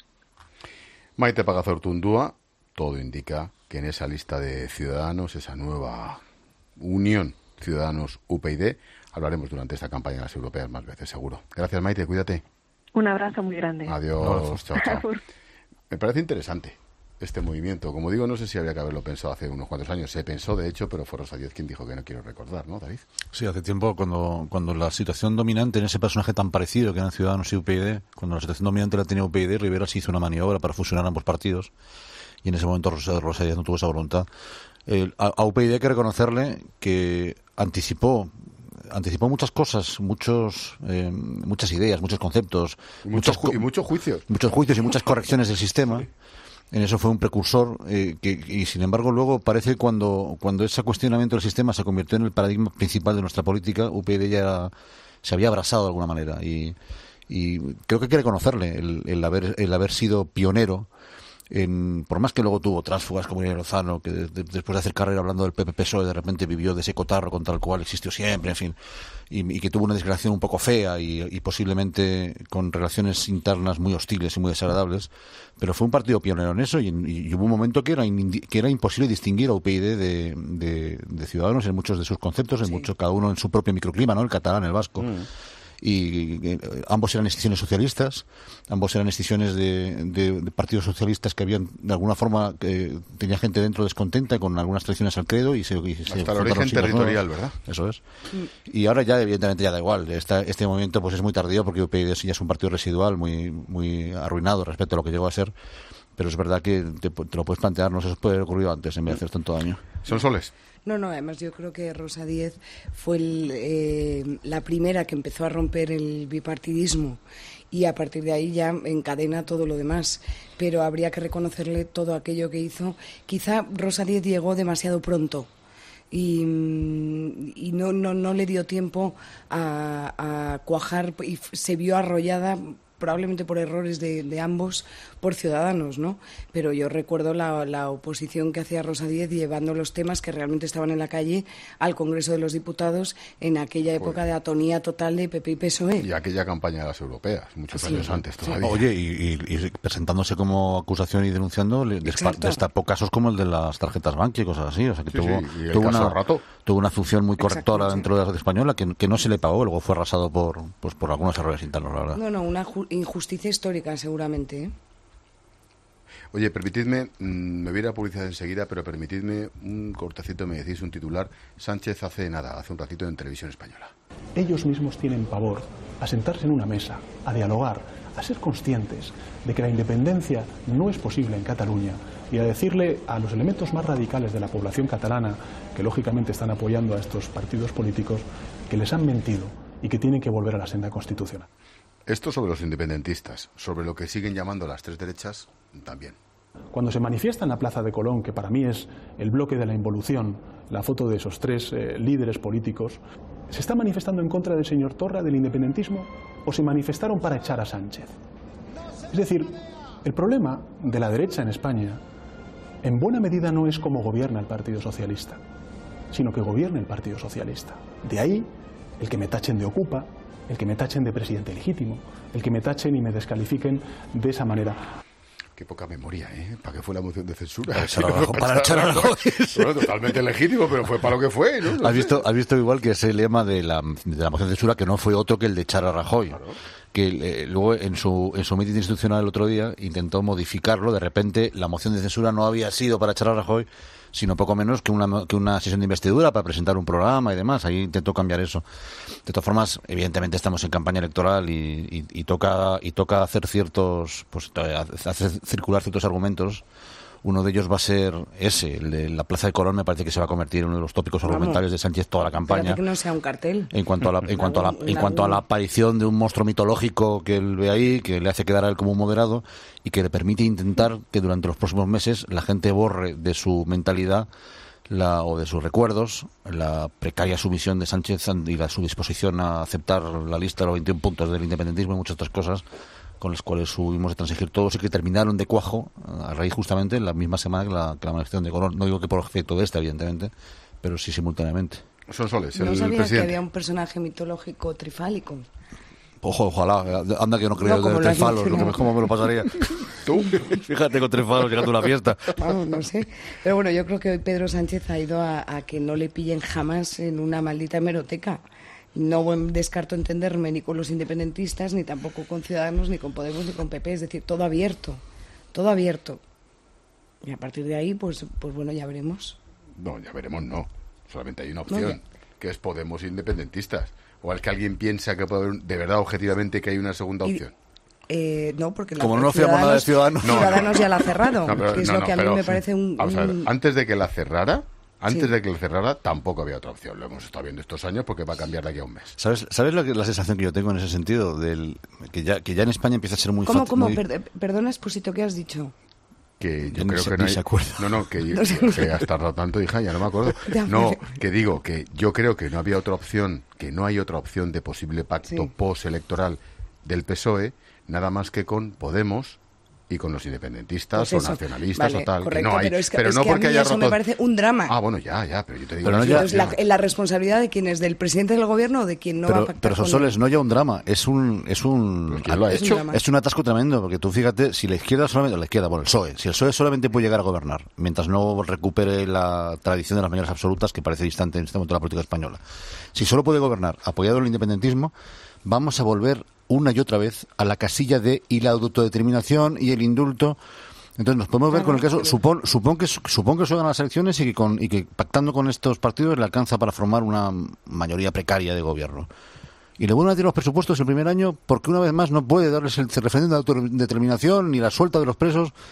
Maite Pagazaurtundúa, todo indica que en esa lista de Ciudadanos, esa nueva unión Ciudadanos-U P y, hablaremos durante esta campaña de las europeas más veces, seguro. Gracias, Maite, cuídate. Un abrazo muy grande. Adiós, chao, chao. Me parece interesante este movimiento. Como digo, no sé si habría que haberlo pensado hace unos cuantos años. Se pensó, de hecho, pero fue Rosa Díez quien dijo que no quiero recordar, ¿no, David? Sí, hace tiempo, cuando, cuando la situación dominante en ese personaje tan parecido que eran Ciudadanos y U P y, cuando la situación dominante la tenía U P y, Rivera se hizo una maniobra para fusionar ambos partidos, y en ese momento Rosa, Rosa Díez no tuvo esa voluntad. Eh, a, a U P y hay que reconocerle que anticipó anticipó muchas cosas, muchos eh, muchas ideas, muchos conceptos, y muchos, ju- y muchos juicios. Muchos juicios y muchas correcciones del sistema. En eso fue un precursor eh, que, y sin embargo luego parece cuando cuando ese cuestionamiento del sistema se convirtió en el paradigma principal de nuestra política, U P y ya era, se había abrazado de alguna manera y, y creo que hay que reconocerle el, el haber el haber sido pionero. En, por más que luego tuvo tránsfugas como Irene Lozano, que de, de, después de hacer carrera hablando del P P P S O E de repente vivió de ese cotarro contra el cual existió siempre, en fin, y, y que tuvo una desgracia un poco fea y, y posiblemente con relaciones internas muy hostiles y muy desagradables, pero fue un partido pionero en eso y, y, y hubo un momento que era, in, que era imposible distinguir a U P y de, de, de Ciudadanos en muchos de sus conceptos, en sí. mucho, cada uno en su propio microclima, ¿no? El catalán, el vasco. Mm. Y eh, ambos eran escisiones socialistas, ambos eran escisiones de, de, de partidos socialistas que habían, de alguna forma, eh, tenía gente dentro descontenta con algunas traiciones al credo y se, y se hasta el origen territorial, nuevos. ¿Verdad? Eso es. Mm. Y ahora ya, evidentemente, ya da igual. Esta, este momento pues es muy tardío porque U P y ya es un partido residual, muy, muy arruinado respecto a lo que llegó a ser. Pero es verdad que te, te lo puedes plantear, no se os puede haber ocurrido antes en vez de hacer tanto daño. Son soles. No, no, además yo creo que Rosa Díez fue el, eh, la primera que empezó a romper el bipartidismo y a partir de ahí ya encadena todo lo demás. Pero habría que reconocerle todo aquello que hizo. Quizá Rosa Díez llegó demasiado pronto y, y no, no, no le dio tiempo a, a cuajar y se vio arrollada probablemente por errores de, de ambos, por Ciudadanos, ¿no? Pero yo recuerdo la, la oposición que hacía Rosa Díez llevando los temas que realmente estaban en la calle al Congreso de los Diputados en aquella época pues, de atonía total de P P y P S O E. Y aquella campaña de las europeas, muchos sí, años antes todavía. Sí. Oye, y, y, y presentándose como acusación y denunciando, despa, destapó casos como el de las tarjetas Bankia y cosas así. O sea, que sí, tuvo, sí, tuvo, una, rato. tuvo una función muy correctora dentro de la red española que, que no se le pagó, luego fue arrasado por, pues, por algunos errores internos, la verdad. No, no, una injusticia histórica seguramente, ¿eh? Oye, permitidme, mmm, me voy a ir a publicidad enseguida, pero permitidme un cortecito, me decís un titular. Sánchez hace nada, hace un ratito en Televisión Española. Ellos mismos tienen pavor a sentarse en una mesa, a dialogar, a ser conscientes de que la independencia no es posible en Cataluña y a decirle a los elementos más radicales de la población catalana, que lógicamente están apoyando a estos partidos políticos, que les han mentido y que tienen que volver a la senda constitucional. Esto sobre los independentistas, sobre lo que siguen llamando las tres derechas, también. Cuando se manifiesta en la Plaza de Colón, que para mí es el bloque de la involución, la foto de esos tres eh, líderes políticos, ¿se está manifestando en contra del señor Torra, del independentismo, o se manifestaron para echar a Sánchez? Es decir, el problema de la derecha en España, en buena medida no es cómo gobierna el Partido Socialista, sino que gobierna el Partido Socialista. De ahí el que me tachen de ocupa, el que me tachen de presidente legítimo, el que me tachen y me descalifiquen de esa manera. Qué poca memoria, ¿eh? ¿Para qué fue la moción de censura? Para echar a Rajoy. Para echar a Rajoy. Bueno, totalmente legítimo, pero fue para lo que fue, ¿no? No ¿Has sé. visto, has visto igual que ese lema de la, de la moción de censura, que no fue otro que el de echar a Rajoy? Claro. Que eh, luego en su en su mitin institucional el otro día intentó modificarlo. De repente la moción de censura no había sido para echar a Rajoy, sino poco menos que una, que una sesión de investidura para presentar un programa y demás. Ahí intentó cambiar eso. De todas formas, evidentemente estamos en campaña electoral y, y, y toca y toca hacer ciertos, pues hacer circular ciertos argumentos. Uno de ellos va a ser ese, el de la Plaza de Colón. Me parece que se va a convertir en uno de los tópicos Vamos. argumentales de Sánchez toda la campaña. Que no sea un cartel. En cuanto a la, en cuanto a la, en cuanto a la aparición de un monstruo mitológico que él ve ahí, que le hace quedar a él como un moderado y que le permite intentar que durante los próximos meses la gente borre de su mentalidad la, o de sus recuerdos la precaria sumisión de Sánchez y la, su disposición a aceptar la lista de los veintiún puntos del independentismo y muchas otras cosas con las cuales subimos de transigir todos y que terminaron de cuajo a raíz justamente la misma semana que la, que la manifestación de Colón. No digo que por efecto de esta, evidentemente, pero sí simultáneamente. Son soles, ¿No el sabía presidente. que había un personaje mitológico trifálico? Ojo, ojalá, anda que no creo No, como de lo tres has falos, lo que, ¿cómo me lo pasaría? Tú, fíjate con tres falos llegando a una fiesta. Vamos, no sé. Pero bueno, yo creo que hoy Pedro Sánchez ha ido a, a que no le pillen jamás en una maldita hemeroteca. No descarto entenderme ni con los independentistas, ni tampoco con Ciudadanos, ni con Podemos, ni con P P. Es decir, todo abierto, todo abierto. Y a partir de ahí, pues, pues bueno, ya veremos. No, ya veremos, no. Solamente hay una opción, No, que es Podemos independentistas. O al que alguien piensa que puede haber, de verdad, objetivamente, que hay una segunda Y- opción. Eh, no, porque la Como no nos fiamos nada de Ciudadanos. No, Ciudadanos no. ya la ha cerrado, No, pero- que es no, lo no, que a mí pero- me parece un... Vamos a ver, un- antes de que la cerrara, antes Sí. de que la cerrara, tampoco había otra opción. Lo hemos estado viendo estos años porque va a cambiar de aquí a un mes. ¿Sabes, ¿sabes lo que, la sensación que yo tengo en ese sentido? Del, que, ya, que ya en España empieza a ser muy ¿Cómo, fácil. cómo? muy- Per- perdona, Expósito, ¿qué has dicho? Que yo Ni creo se- que ni no hay... se acuerda. No, no, que, No sé. que has tardado tanto, hija, ya no me acuerdo. Ya, No, vale. que digo que yo creo que no había otra opción, que no hay otra opción de posible pacto Sí. postelectoral del P S O E, nada más que con Podemos y con los independentistas Pues o eso. nacionalistas Vale, o tal. correcto, que no hay, pero es que, pero es no que a porque mí haya eso roto... me parece un drama. Ah, bueno, ya, ya, pero yo te digo... Pero no que ya- Entonces, la, la responsabilidad de quién es, del presidente del gobierno o de quien no va a pero, pactar pero con Sonsoles, él? no ya un drama, es un es un ¿quién lo ha Es un hecho? drama. es un atasco tremendo, porque tú fíjate, si la izquierda solamente, la izquierda, bueno, el P S O E, si el P S O E solamente puede llegar a gobernar, mientras no recupere la tradición de las mayorías absolutas, que parece distante en este momento de la política española, si solo puede gobernar apoyado en el independentismo, vamos a volver una y otra vez a la casilla de y la autodeterminación y el indulto. Entonces nos podemos ver Claro, con el caso, pero- supón, supón que supón que se ganan las elecciones y que, con, y que pactando con estos partidos le alcanza para formar una mayoría precaria de gobierno. Y le vuelven a tirar los presupuestos el primer año porque una vez más no puede darles el referéndum de autodeterminación ni la suelta de los presos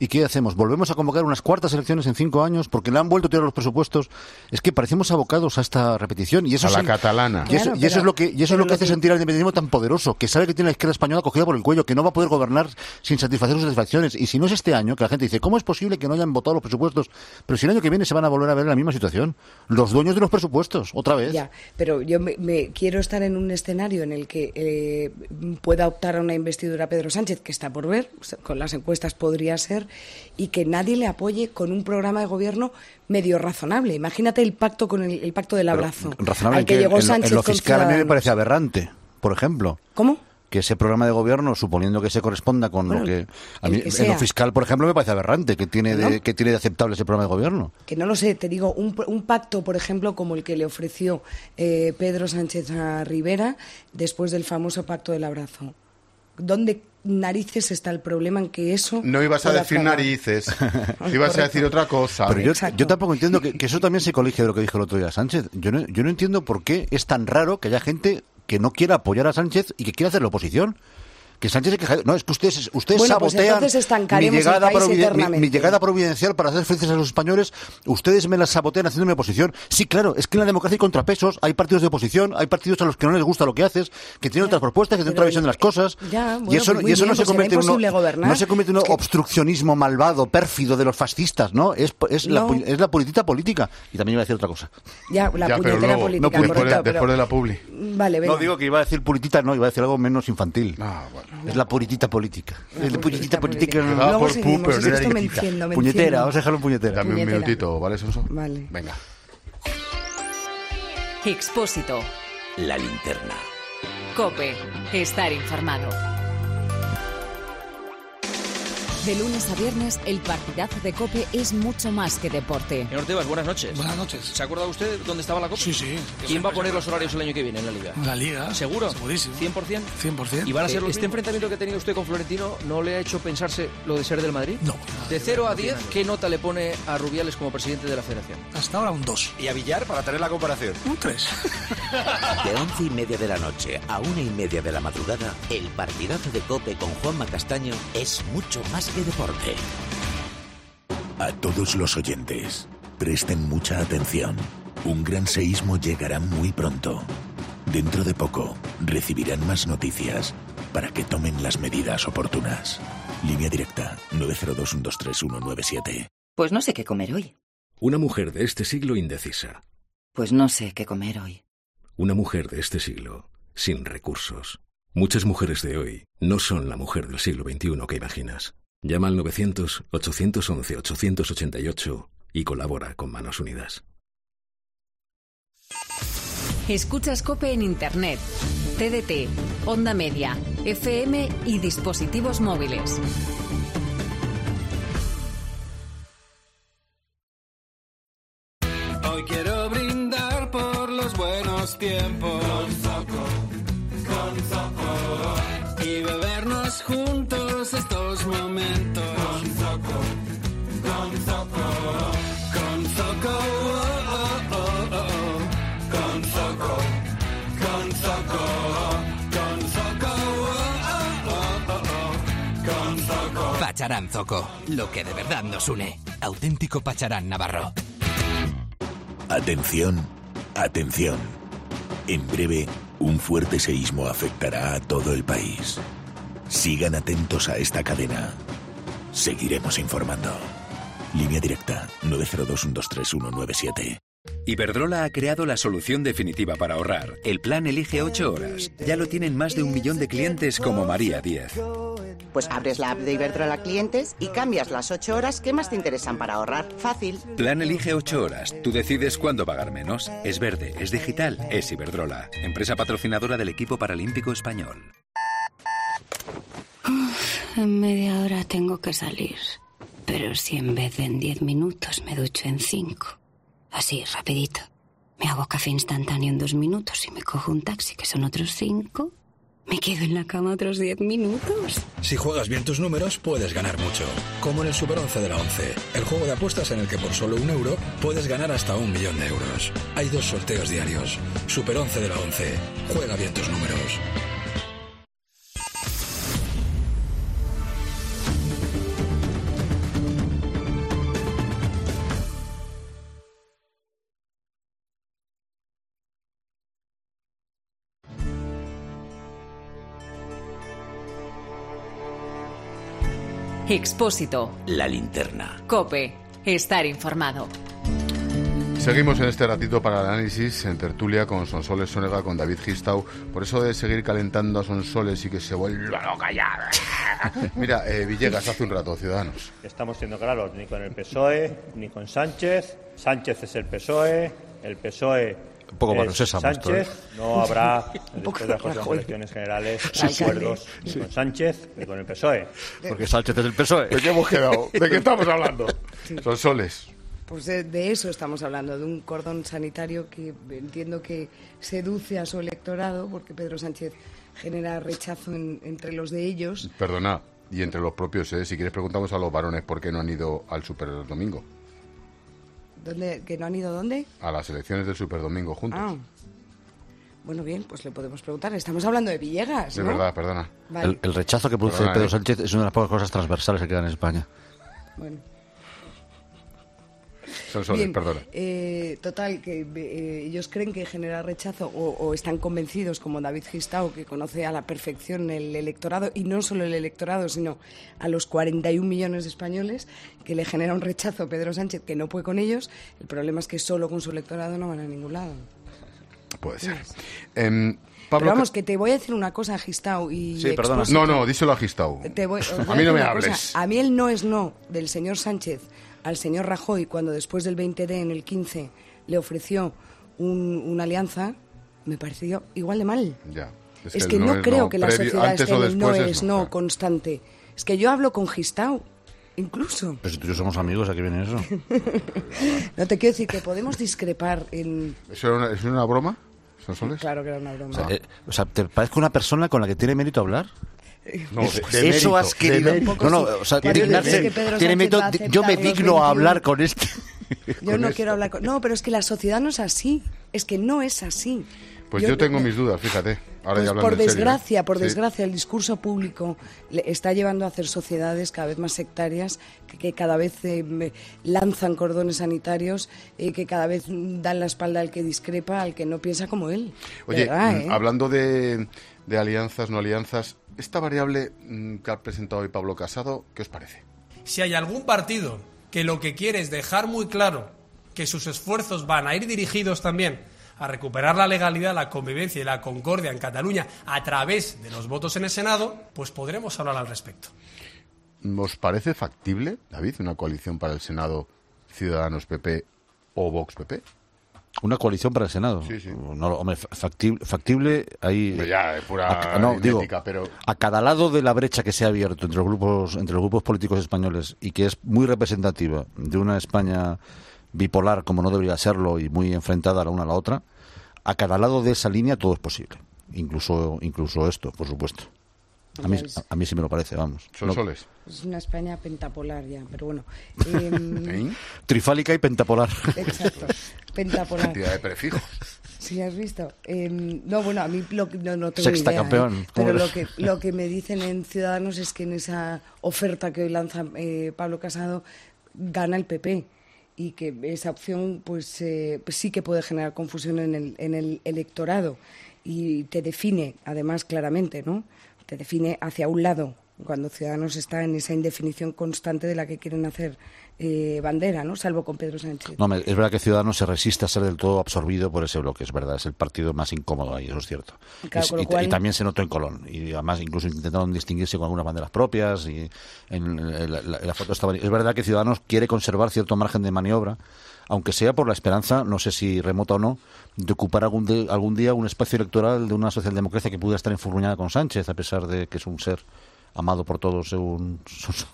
¿Y qué hacemos? ¿Volvemos a convocar unas cuartas elecciones en cinco años? Porque le han vuelto a tirar los presupuestos. Es que parecemos abocados a esta repetición. Y eso a la sí, catalana. Y eso, Claro, y eso pero- es lo que, y eso es lo que hace sentir al independentismo tan poderoso, que sabe que tiene la izquierda española cogida por el cuello, que no va a poder gobernar sin satisfacer sus satisfacciones. Y si no es este año, que la gente dice, ¿cómo es posible que no hayan votado los presupuestos? Pero si el año que viene se van a volver a ver en la misma situación. Los dueños de los presupuestos, otra vez. Ya, pero yo me, me quiero estar en un escenario en el que eh, pueda optar a una investidura Pedro Sánchez, que está por ver, con las encuestas podría ser, y que nadie le apoye con un programa de gobierno medio razonable. Imagínate el pacto con el, el pacto del abrazo, Razonable al que en llegó en lo- Sánchez en lo con fiscal a mí me Ciudadanos. parece aberrante, por ejemplo. ¿Cómo? Que ese programa de gobierno, suponiendo que se corresponda con Bueno, lo que... A el mí, que en sea. lo fiscal, por ejemplo, me parece aberrante que tiene de, ¿No? que tiene de aceptable ese programa de gobierno. Que no lo sé, te digo, un, un pacto, por ejemplo, como el que le ofreció eh, Pedro Sánchez a Rivera después del famoso pacto del abrazo. ¿Dónde narices está el problema en que eso... No ibas a pueda decir acabar? narices, ibas a decir otra cosa. Pero yo, yo tampoco entiendo que, que eso también se colige de lo que dijo el otro día Sánchez. Yo no, yo no entiendo por qué es tan raro que haya gente que no quiera apoyar a Sánchez y que quiera hacer la oposición. Que Sánchez se queja. No, es que ustedes, ustedes Bueno, pues sabotean entonces mi, estancaremos el llegada país providen- mi, eternamente. mi llegada providencial para hacer felices a los españoles. Ustedes me la sabotean haciéndome oposición. Sí, claro, es que en la democracia hay contrapesos, hay partidos de oposición, hay partidos a los que no les gusta lo que haces, que tienen otras propuestas, que tienen otra visión de las cosas. Ya, bueno, y eso, pues muy y eso bien, no se pues será convierte en imposible un gobernar. no se convierte en un obstruccionismo malvado, pérfido de los fascistas, ¿no? Es, es, la, No. pu- es la puritita política. Y también iba a decir otra cosa. Ya, la Ya, pero puñetera luego, política. no, después de- correcto, pero- después de la publi. Vale, venga. No, digo que iba a decir puritita, no, iba a decir algo menos infantil. Es la puritita política. Es la puritita política. política. no. Luego seguimos, es que esto me enciendo, me Puñetera, enciendo. vamos a dejarlo en puñetera. Dame un Puñetera. minutito, ¿vale, Sonso? Vale. Venga. Expósito. La linterna. Cope. Estar informado. De lunes a viernes, el partidazo de Cope es mucho más que deporte. Señor Tebas, buenas noches. Buenas noches. ¿Se ha acordado usted dónde estaba la Copa? Sí, sí. ¿Quién va a poner los horarios el año que viene en la Liga? La Liga. ¿Seguro? Segurísimo. ¿cien por ciento? cien por ciento. ¿Y van a ser Eh, los ¿Este enfrentamiento que ha tenido usted con Florentino no le ha hecho pensarse lo de ser del Madrid? No. De cero a diez, ¿qué nota le pone a Rubiales como presidente de la Federación? Hasta ahora un dos. ¿Y a Villar para tener la comparación? Un tres. De once y media de la noche a una y media de la madrugada, el partidazo de Cope con Juanma Castaño es mucho más que deporte. A todos los oyentes, presten mucha atención. Un gran seísmo llegará muy pronto. Dentro de poco, recibirán más noticias para que tomen las medidas oportunas. Línea directa nueve cero dos uno dos tres uno nueve siete. Pues no sé qué comer hoy. Una mujer de este siglo indecisa. Pues no sé qué comer hoy. Una mujer de este siglo sin recursos. Muchas mujeres de hoy no son la mujer del siglo veintiuno que imaginas. Llama al novecientos, ochocientos once, ochocientos ochenta y ocho y colabora con Manos Unidas. Escuchas Cope en Internet, T D T, Onda Media, F M y dispositivos móviles. Hoy quiero brindar por los buenos tiempos. Con Zoco, con Zoco. Y bebernos juntos estos momentos. Con Zoco, con Zoco. Con Zoco, oh, oh, oh, oh. Con Zoco, con Zoco. Con Zoco, oh, oh, oh, oh. Con Zoco. Pacharán Zoco, lo que de verdad nos une. Auténtico Pacharán Navarro. Atención, atención. En breve, un fuerte seísmo afectará a todo el país. Sigan atentos a esta cadena. Seguiremos informando. Línea directa nueve cero dos uno dos tres uno nueve siete. Iberdrola ha creado la solución definitiva para ahorrar. El plan Elige ocho horas. Ya lo tienen más de un millón de clientes como María diez. Pues abres la app de Iberdrola Clientes y cambias las ocho horas que más te interesan para ahorrar. Fácil. Plan Elige ocho horas. Tú decides cuándo pagar menos. Es verde, es digital, es Iberdrola. Empresa patrocinadora del equipo paralímpico español. Uf, en media hora tengo que salir. Pero si en vez de en diez minutos me ducho en cinco. Así, rapidito. Me hago café instantáneo en dos minutos y me cojo un taxi, que son otros cinco. Me quedo en la cama otros diez minutos. Si juegas bien tus números, puedes ganar mucho. Como en el Super once de la once, el juego de apuestas en el que por solo un euro puedes ganar hasta un millón de euros. Hay dos sorteos diarios. Super once de la once. Juega bien tus números. Expósito. La linterna. COPE. Estar informado. Seguimos en este ratito para el análisis en tertulia con Sonsoles Sonega, con David Gistau. Por eso de seguir calentando a Sonsoles y que se vuelva loca ya. Mira, eh, Villegas, hace un rato, Ciudadanos. Estamos siendo claros, ni con el P S O E, ni con Sánchez. Sánchez es el P S O E, el P S O E un poco es Sánchez. Esto, ¿eh? No habrá, después de las elecciones generales, sí, acuerdos ni sí. con Sánchez ni con el P S O E. Porque Sánchez es el P S O E. ¿De qué hemos quedado? ¿De qué estamos hablando? Sí. Sonsoles. Pues de, de eso estamos hablando, de un cordón sanitario que entiendo que seduce a su electorado, porque Pedro Sánchez genera rechazo en, entre los de ellos. Perdona, y entre los propios, ¿eh? Si quieres preguntamos a los varones por qué no han ido al Superdomingo. ¿Dónde, ¿Que no han ido dónde? A las elecciones del Superdomingo juntos. Ah. Bueno, bien, pues le podemos preguntar. Estamos hablando de Villegas, ¿no? De verdad, perdona. Vale. El, el rechazo que produce perdona, Pedro Sánchez es una de las pocas cosas transversales que quedan en España. Bueno. Sonsoles, bien, perdona. Eh, total, que eh, ellos creen que genera rechazo o, o están convencidos, como David Gistau, que conoce a la perfección el electorado, y no solo el electorado, sino a los cuarenta y un millones de españoles, que le genera un rechazo a Pedro Sánchez que no puede con ellos. El problema es que solo con su electorado no van a ningún lado. Puede ser. Sí. Eh, Pablo, Pero vamos, que te voy a decir una cosa, Gistau y sí, perdona. No, no, díselo a Gistau. Te voy, voy a mí no me hables. Cosa. A mí el no es no del señor Sánchez al señor Rajoy, cuando después del veinte de en el quince le ofreció un, una alianza, me pareció igual de mal. Ya. Es, es que, que no, no creo no, que la previo, sociedad esté en el no es no, no constante. Es que yo hablo con Gistau, incluso. Pero si tú y yo somos amigos, ¿a qué viene eso? No, te quiero decir que podemos discrepar en... ¿Eso era una, ¿eso era una broma, Sonsoles? Claro que era una broma. O sea, eh, o sea, ¿te parece una persona con la que tiene mérito hablar? No, de, de eso mérito, has querido. No, no, o sea, dignarse, tiene mérito. Yo me digno a hablar con este. Yo no quiero hablar con. No, pero es que la sociedad no es así. Es que no es así. Pues yo, yo tengo no, mis dudas, fíjate. Ahora pues ya hablando por en serio, desgracia, ¿eh? por sí. desgracia, el discurso público le está llevando a hacer sociedades cada vez más sectarias, que, que cada vez eh, lanzan cordones sanitarios, eh, que cada vez dan la espalda al que discrepa, al que no piensa como él. Oye, ¿verdad, eh? hablando de, de alianzas, no alianzas, esta variable mmm, que ha presentado hoy Pablo Casado, ¿qué os parece? Si hay algún partido que lo que quiere es dejar muy claro que sus esfuerzos van a ir dirigidos también a recuperar la legalidad, la convivencia y la concordia en Cataluña a través de los votos en el Senado, pues podremos hablar al respecto. ¿Os parece factible, David, una coalición para el Senado Ciudadanos-P P o Vox-P P? Una coalición para el Senado. Sí, sí. No, hombre, factible, factible ahí. Ya, es pura a, no, digo, pero a cada lado de la brecha que se ha abierto entre los grupos, entre los grupos políticos españoles y que es muy representativa de una España bipolar como no debería serlo y muy enfrentada la una a la otra, a cada lado de esa línea todo es posible, incluso incluso esto, por supuesto. A mí, a, a mí sí me lo parece, vamos. Sonsoles. No, es una España pentapolar ya, pero bueno. Eh, Trifálica y pentapolar. Exacto, pentapolar. Cantidad de prefijos. Sí, has visto. Eh, no, bueno, a mí lo, no, no tengo Sexta idea, campeón. ¿eh? Pero lo que, lo que me dicen en Ciudadanos es que en esa oferta que hoy lanza eh, Pablo Casado gana el P P. Y que esa opción pues, eh, pues sí que puede generar confusión en el, en el electorado y te define además claramente, ¿no? Te define hacia un lado cuando Ciudadanos está en esa indefinición constante de la que quieren hacer eh, bandera, ¿no? Salvo con Pedro Sánchez. No, es verdad que Ciudadanos se resiste a ser del todo absorbido por ese bloque, es verdad, es el partido más incómodo ahí, eso es cierto. Claro, y, y, cual... y también se notó en Colón, y además incluso intentaron distinguirse con algunas banderas propias, y en, en, la, la, la foto estaba... Es verdad que Ciudadanos quiere conservar cierto margen de maniobra, aunque sea por la esperanza, no sé si remota o no, de ocupar algún, de, algún día un espacio electoral de una socialdemocracia que pudiera estar enfurruñada con Sánchez, a pesar de que es un ser amado por todos según sus...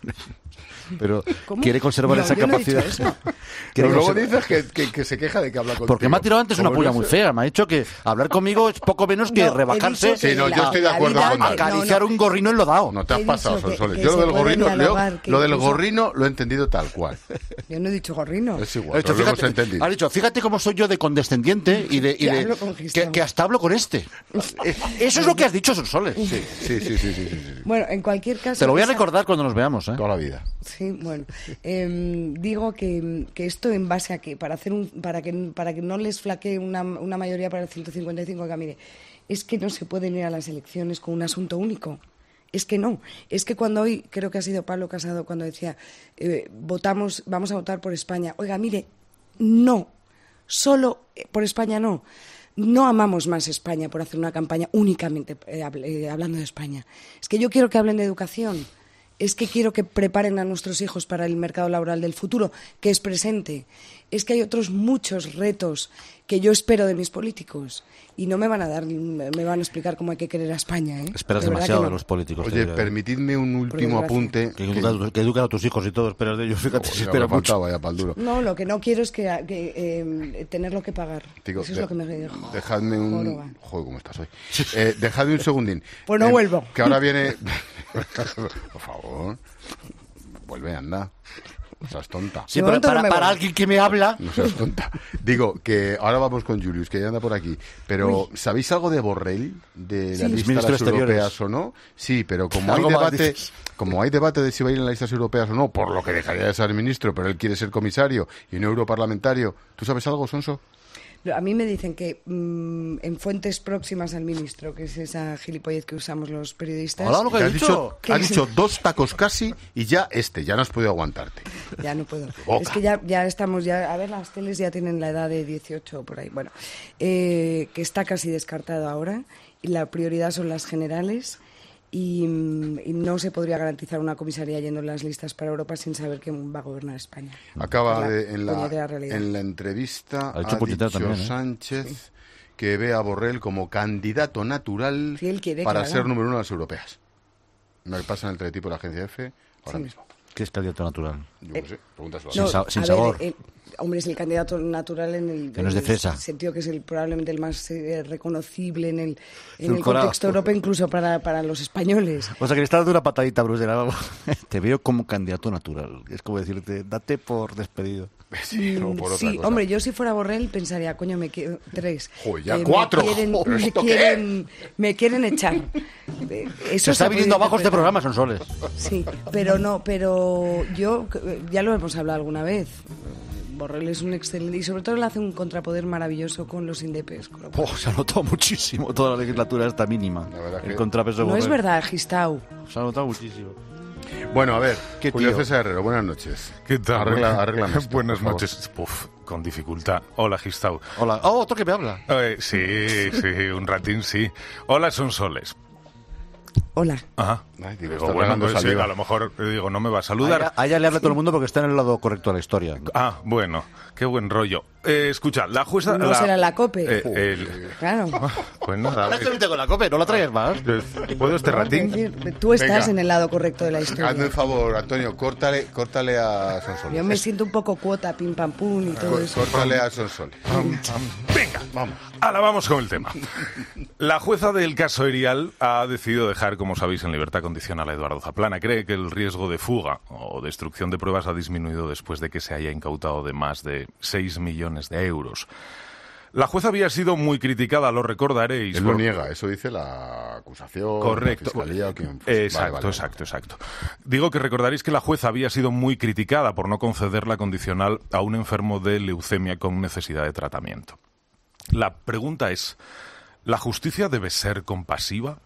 Pero ¿cómo? Quiere conservar no, esa yo capacidad. No Pero luego dices que, que, que se queja de que habla contigo. Porque me ha tirado antes una puya muy fea. Me ha dicho que hablar conmigo es poco menos que no, rebajarse. Sí, no, yo estoy de acuerdo con él. Acariciar no, no. un gorrino enlodado. No te has pasado, Sonsoles. Yo lo del gorrino, Leo, lo del gorrino lo he entendido tal cual. Yo no he dicho gorrino. Es igual, dicho, lo hemos fíjate, entendido. Ha dicho, fíjate cómo soy yo de condescendiente y de, y de que, que hasta hablo con este. Eso es lo que has dicho, Sonsoles. Sí, sí, sí, sí, sí, sí. Bueno, en cualquier caso... Te lo voy a recordar cuando nos veamos, ¿eh? Toda la vida. Sí, bueno. Eh, digo que, que esto en base a que para hacer un para que para que no les flaquee una, una mayoría para el ciento cincuenta y cinco, que mire, es que no se pueden ir a las elecciones con un asunto único. Es que no. Es que cuando hoy, creo que ha sido Pablo Casado cuando decía, eh, votamos, vamos a votar por España. Oiga, mire, no. Solo por España no. No amamos más España por hacer una campaña únicamente eh, eh, hablando de España. Es que yo quiero que hablen de educación. Es que quiero que preparen a nuestros hijos para el mercado laboral del futuro, que es presente. Es que hay otros muchos retos que yo espero de mis políticos y no me van a dar, me van a explicar cómo hay que querer a España. ¿eh? Esperas de demasiado no. de los políticos. Oye, permitidme un último apunte. Que, que, educan, que educan a tus hijos y todo, esperas de ellos. Fíjate, oh, si espera mucho. Vaya pa'l duro. No, lo que no quiero es que, que eh, tenerlo que pagar. Digo, Eso es de, lo que me dejo. Dejadme un... Joder, ¿cómo estás hoy? Eh, dejadme un segundín. Pues no eh, vuelvo. Que ahora viene... Por favor. Vuelve, anda. No seas tonta. Sí, pero para, no para alguien que me habla... No seas tonta. Digo, que ahora vamos con Julius, que ya anda por aquí. Pero, Uy. ¿sabéis algo de Borrell? De sí, la lista de las europeas o no? Sí, pero como hay debate... Como hay debate de si va a ir en las listas europeas o no, por lo que dejaría de ser ministro, pero él quiere ser comisario y no europarlamentario. ¿Tú sabes algo, Sonso? A mí me dicen que mmm, en fuentes próximas al ministro, que es esa gilipollez que usamos los periodistas... Hola, lo que has dicho, has dicho dos tacos casi y ya este, ya no has podido aguantarte. Ya no puedo. Boca. Es que ya, ya estamos, ya a ver, las teles ya tienen la edad de dieciocho por ahí. Bueno, eh, que está casi descartado ahora y la prioridad son las generales. Y, y no se podría garantizar una comisaría yendo en las listas para Europa sin saber quién va a gobernar España. Acaba de, en, la, en la entrevista ha dicho, ha dicho también, ¿eh? Sánchez sí. que ve a Borrell como candidato natural sí, quiere, para claro. ser número uno de las europeas. Me pasa en el teletipo de la agencia F ahora sí. mismo. ¿Qué es candidato natural? Yo no sé, pregúntaselo. No, sin, sin sabor. Ver, eh, hombre, es el candidato natural en el, que no es de fresa. En el sentido que es el, probablemente el más eh, reconocible en el, en el contexto europeo, incluso para, para los españoles. O sea, que le está dando una patadita, Bruce. Te veo como candidato natural. Es como decirte, date por despedido. Sí, o por otra sí cosa. Hombre, yo si fuera Borrell pensaría, coño, me quiero... Tres. Joder, ya eh, cuatro. Me quieren, Joder, me, quieren me quieren echar. Eso se está viniendo abajo este programa, son soles. Sí, pero no, pero yo, ya lo hemos hablado alguna vez. Borrell es un excelente... Y sobre todo le hace un contrapoder maravilloso con los indepes. Con oh, se ha notado muchísimo toda la legislatura esta mínima. El contrapeso No es verdad, Gistau. Se ha notado muchísimo. Bueno, a ver, Julio César Herrero, buenas noches. ¿Qué tal? Arregla, arregla esto, buenas noches. Uf, con dificultad. Hola, Gistau. Hola. Oh, otro que me habla. Eh, sí, sí, un ratín, sí. Hola, Sonsoles. Hola. Ajá. Ay, digo, digo, bueno, pues, sí, a lo mejor digo, no me va a saludar. A ella, a ella le habla todo el mundo porque está en el lado correcto de la historia. Ah, bueno, qué buen rollo. Eh, escucha, la jueza... No la, será la COPE. Eh, el, claro. Pues nada. No con la COPE, no la traigas más. ¿Puedo este ratín? Tú estás Venga. en el lado correcto de la historia. Hazme un favor, Antonio, córtale, córtale a Sonsoles. Yo me siento un poco cuota, pim pam pum y todo Có- eso. Córtale a Sonsoles. Venga, vamos. Ahora vamos con el tema. La jueza del caso Erial ha decidido dejar, como sabéis, en libertad condicional a Eduardo Zaplana. Cree que el riesgo de fuga o destrucción de pruebas ha disminuido después de que se haya incautado de más de seis millones de euros. La jueza había sido muy criticada, lo recordaréis. Él lo niega, eso dice la acusación, Correcto. la fiscalía o quien fuese. Exacto, Vale, vale, exacto, exacto. Digo que recordaréis que la jueza había sido muy criticada por no conceder la condicional a un enfermo de leucemia con necesidad de tratamiento. La pregunta es, ¿la justicia debe ser compasiva?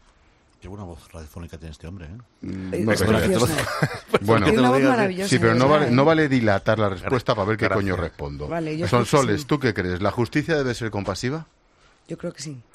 Qué buena voz radiofónica tiene este hombre, ¿eh? Mm, no, es preciosa. Bueno, Tiene una voz maravillosa. sí, pero no ¿verdad? vale, no vale dilatar la respuesta para ver qué Gracias. coño respondo. Vale, yo creo que Sonsoles, sí. ¿tú qué crees? ¿La justicia debe ser compasiva? Yo creo que sí.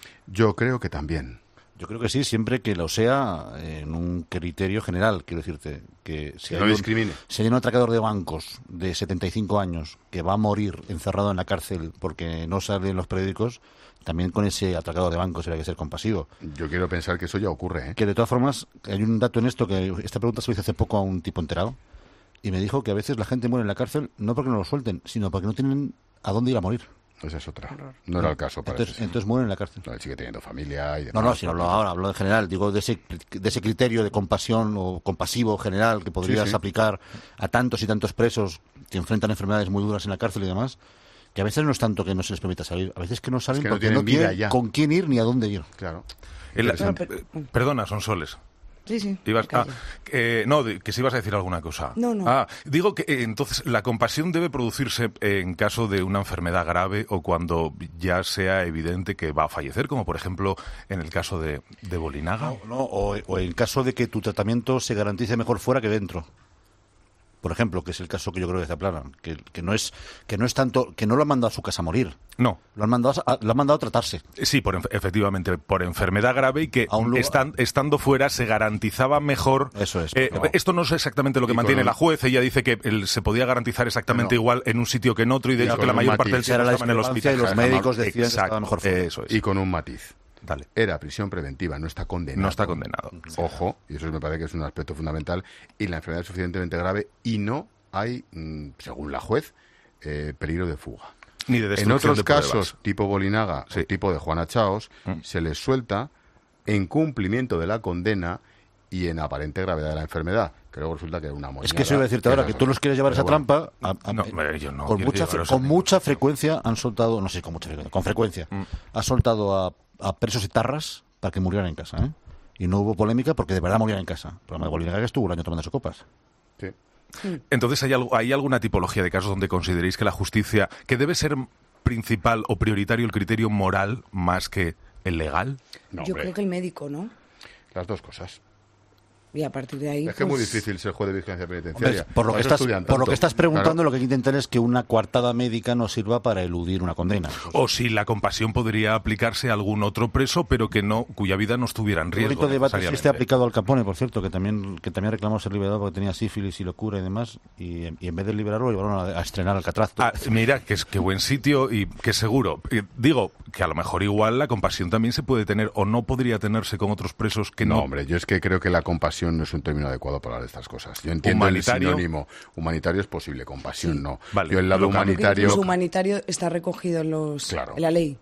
Yo creo que también. Yo creo que sí, siempre que lo sea en un criterio general, quiero decirte. Que si Que hay no un- discrimine. Si hay un atracador de bancos de setenta y cinco años que va a morir encerrado en la cárcel porque no sale en los periódicos, también con ese atracador de bancos hay que ser compasivo. Yo quiero pensar que eso ya ocurre, ¿eh? Que de todas formas, hay un dato en esto, que esta pregunta se lo hice hace poco a un tipo enterado, y me dijo que a veces la gente muere en la cárcel no porque no lo suelten, sino porque no tienen a dónde ir a morir. Esa es otra. No era el caso para Entonces, eso. entonces mueren en la cárcel. No, él sigue teniendo familia y demás. No, no, si no hablo ahora, hablo en general, digo de ese, de ese criterio de compasión o compasivo general que podrías Sí, sí. aplicar a tantos y tantos presos que enfrentan enfermedades muy duras en la cárcel y demás, que a veces no es tanto que no se les permita salir, a veces que no salen Es que no porque tienen no vida tienen ya. con quién ir ni a dónde ir. Claro. El- No, pero- eh, perdona, Sonsoles. Sí, sí. Ibas, ah, eh, no, de, que si ibas a decir alguna cosa. No, no. Ah, digo que eh, entonces la compasión debe producirse en caso de una enfermedad grave o cuando ya sea evidente que va a fallecer, como por ejemplo en el caso de, de Bolinaga. No, no, o, o en caso de que tu tratamiento se garantice mejor fuera que dentro. Por ejemplo, que es el caso que yo creo que Zaplana, que, que no es que no es tanto que no lo han mandado a su casa a morir. No. Lo han mandado a, lo han mandado a tratarse. Sí, por, efectivamente, por enfermedad grave y que lugar... están, estando fuera se garantizaba mejor. Eso es. Eh, no. Esto no es exactamente lo que y mantiene un... la juez. Ella dice que el, se podía garantizar exactamente no. igual en un sitio que en otro y de hecho que la mayor parte del tiempo estaban en el hospital. Y los médicos decían Exacto. que estaba mejor fuera. Eso es. Y con un matiz. Dale. Era prisión preventiva, no está condenado. No está condenado. Ojo, y eso me parece que es un aspecto fundamental. Y la enfermedad es suficientemente grave y no hay, según la juez, eh, peligro de fuga. Ni de destrucción en otros de casos, pruebas. tipo Bolinaga sí. o tipo de Juana Chaos, mm. se les suelta en cumplimiento de la condena y en aparente gravedad de la enfermedad. Que luego resulta que era una moñada. Es que eso iba a decirte ahora, que tú los quieres llevar esa bueno, trampa. A, a, no, yo no con mucha, fre con mucha frecuencia han soltado, no sé, con mucha frecuencia, con frecuencia, mm. ha soltado a, a presos etarras para que murieran en casa, ¿eh? Y no hubo polémica porque de verdad murieran en casa. El programa de Bolinaga estuvo un año tomando copas. Sí. Entonces, ¿hay, algo, ¿hay alguna tipología de casos donde consideréis que la justicia, que debe ser principal o prioritario el criterio moral más que el legal? No, Yo creo que el médico, ¿no? Las dos cosas. Y a partir de ahí... Es que pues... es muy difícil ser juez de vigilancia penitenciaria. Hombre, por, lo que estás, por lo que estás preguntando, claro. Lo que hay que intentar es que una coartada médica no sirva para eludir una condena. O si la compasión podría aplicarse a algún otro preso, pero que no, cuya vida no estuviera en riesgo. El único debate si esté aplicado al Capone, por cierto, que también que también reclamó ser liberado porque tenía sífilis y locura y demás, y, y en vez de liberarlo, lo llevaron a, a estrenar Alcatraz. Ah, mira, que es que buen sitio y que seguro. Eh, digo, que a lo mejor igual la compasión también se puede tener o no podría tenerse con otros presos que no... No, hombre, yo es que creo que la compasión no es un término adecuado para hablar de estas cosas. Yo entiendo ¿Humanitario? el sinónimo. Humanitario es posible, compasión sí. no. Vale. Yo el lado humanitario... El humanitario está recogido en, los, claro. en la ley.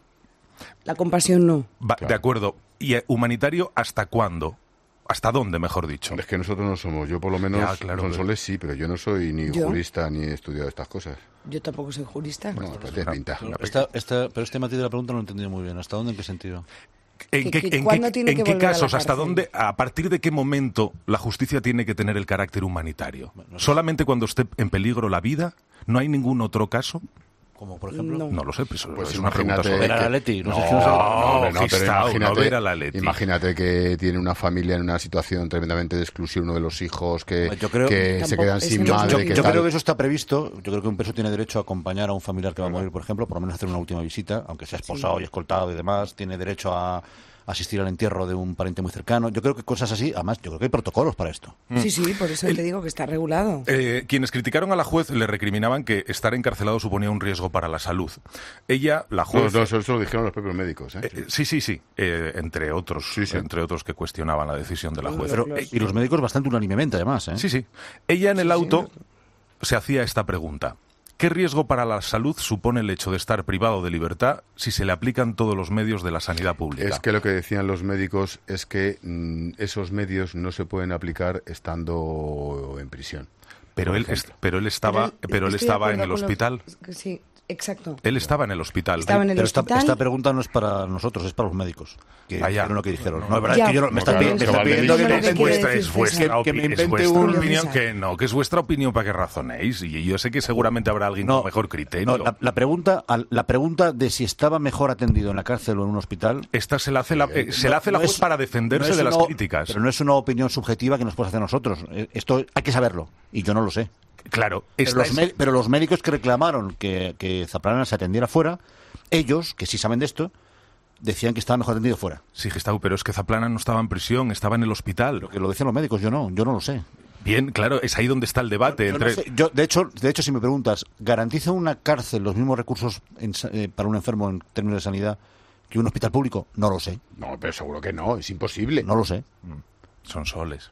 La compasión no. Va, claro. De acuerdo. ¿Y humanitario hasta cuándo? ¿Hasta dónde, mejor dicho? Es que nosotros no somos. Yo por lo menos, ya, claro, Sonsoles sí, pero yo no soy ni ¿Yo? jurista ni he estudiado estas cosas. Yo tampoco soy jurista. No, pues te pinta. Esta, esta, pero este matiz de la pregunta no lo he entendido muy bien. ¿Hasta dónde, en qué sentido? ¿En qué, ¿Qué, en ¿cuándo qué, tiene en que qué volver casos, a la hasta cárcel? dónde, a partir de qué momento la justicia tiene que tener el carácter humanitario? Bueno, ¿solamente cuando esté en peligro la vida? ¿No hay ningún otro caso? Como por ejemplo, no, no lo sé, pues, pues es una pregunta que... sobre ver a la Leti, no, no, sé si no, no, no, no, pero imagínate, no ver a la Leti. Imagínate que tiene una familia en una situación tremendamente de exclusión, uno de los hijos que, yo creo, que se quedan sin yo, madre. Yo, que yo tal. creo que eso está previsto. Yo creo que un preso tiene derecho a acompañar a un familiar que va a morir, por ejemplo, por lo menos hacer una última visita, aunque sea esposado sí. y escoltado y demás. Tiene derecho a asistir al entierro de un pariente muy cercano. Yo creo que cosas así, además, yo creo que hay protocolos para esto. Sí, sí, por eso El, te digo que está regulado. Eh, quienes criticaron a la juez le recriminaban que estar encarcelado suponía un riesgo para la salud. Ella, la juez... No, no, eso, eso lo dijeron los propios médicos, ¿eh? eh sí, sí, sí. Eh, entre otros sí, sí. entre otros que cuestionaban la decisión de la juez. Pero, eh, y los médicos bastante unánimemente, además, ¿eh? Sí, sí. Ella en el sí, auto sí. se hacía esta pregunta. ¿Qué riesgo para la salud supone el hecho de estar privado de libertad si se le aplican todos los medios de la sanidad pública? Es que lo que decían los médicos es que mmm, esos medios no se pueden aplicar estando en prisión. Pero él, es, pero él estaba, pero, pero él estaba en el hospital. Los, sí, exacto. Él estaba en el hospital. Estaba en el pero hospital. Esta, esta pregunta no es para nosotros, es para los médicos. Que Allá. lo que dijeron. No, no, es verdad, ya. es que yo no, me está pidiendo que es vuestra, es vuestra, que, que me es invente vuestra un... opinión, que no, que es vuestra opinión para que razonéis. Y yo sé que seguramente habrá alguien no, con mejor criterio. No, la, la pregunta, la pregunta de si estaba mejor atendido en la cárcel o en un hospital. Esta se la hace la, eh, se la hace no la juez es, para defenderse no de una, las críticas. Pero no es una opinión subjetiva que nos puede hacer nosotros. Esto hay que saberlo y yo no lo sé. Claro, pero los, es... pero los médicos que reclamaron que, que Zaplana se atendiera fuera, ellos, que sí saben de esto, decían que estaba mejor atendido fuera. Sí, Gustavo, pero es que Zaplana no estaba en prisión, estaba en el hospital. Pero que lo decían los médicos, yo no, yo no lo sé. Bien, claro, es ahí donde está el debate. Yo, entre... no sé. yo de hecho, de hecho, si me preguntas, ¿garantiza una cárcel los mismos recursos en, eh, para un enfermo en términos de sanidad que un hospital público? No lo sé. No, pero seguro que no, es imposible. No lo sé. Son soles.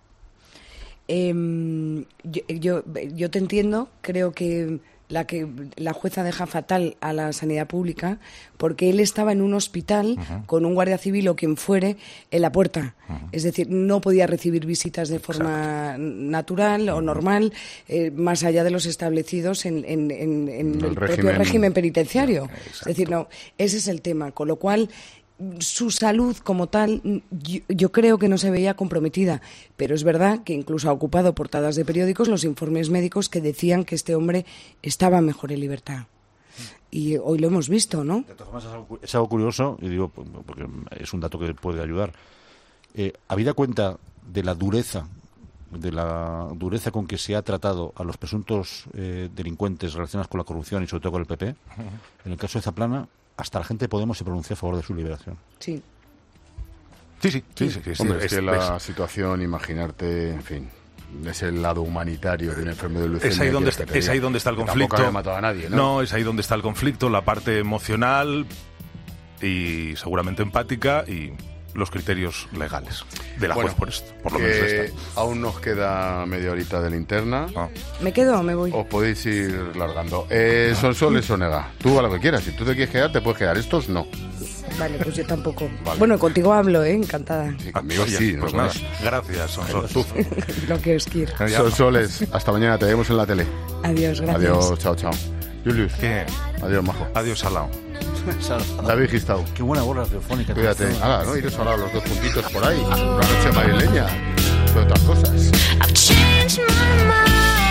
Eh, yo, yo, yo te entiendo, creo que la que la jueza deja fatal a la sanidad pública porque él estaba en un hospital uh-huh. con un guardia civil o quien fuere en la puerta. Uh-huh. Es decir, no podía recibir visitas de forma Exacto. natural uh-huh. o normal, eh, más allá de los establecidos en, en, en, en el, el régimen... propio régimen penitenciario. Exacto. Es decir, no, ese es el tema. Con lo cual, su salud como tal, yo, yo creo que no se veía comprometida, pero es verdad que incluso ha ocupado portadas de periódicos los informes médicos que decían que este hombre estaba mejor en libertad. Y hoy lo hemos visto, ¿no? De todas formas, es algo, es algo curioso, y digo porque es un dato que puede ayudar. Eh, habida cuenta de la dureza, de la dureza con que se ha tratado a los presuntos eh, delincuentes relacionados con la corrupción y sobre todo con el P P, en el caso de Zaplana, hasta la gente de Podemos se pronunció a favor de su liberación. Sí. Sí, sí, sí. sí, sí, sí Hombre, es, es que la es, situación, imaginarte, en fin, es el lado humanitario de un enfermo de leucemia. Es ahí donde, está, es ahí donde está el conflicto. Tampoco había matado a nadie, ¿no? No, es ahí donde está el conflicto, la parte emocional y seguramente empática y los criterios legales de la bueno, juez por esto, por lo menos esta. Aún nos queda media horita de linterna. Ah. ¿Me quedo o me voy? Os podéis ir largando. Eh, Sonsoles Sonega, tú a lo que quieras. Si tú te quieres quedar, te puedes quedar. Estos no. Vale, pues yo tampoco. Vale. Bueno, contigo hablo, ¿eh? Encantada. Sí, conmigo Oye, sí. Pues no nada, más. gracias, Sonsoles. Lo que os quiero. Sonsoles, hasta mañana. Te vemos en la tele. Adiós, gracias. Adiós, chao, chao. Julius. ¿Qué? Adiós, majo. Adiós, Salao. David Gistau. Qué buena bola radiofónica. Cuídate. Hala, ¿no? Iros ahora los dos puntitos por ahí. Una noche madrileña. De otras cosas. I've changed my mind.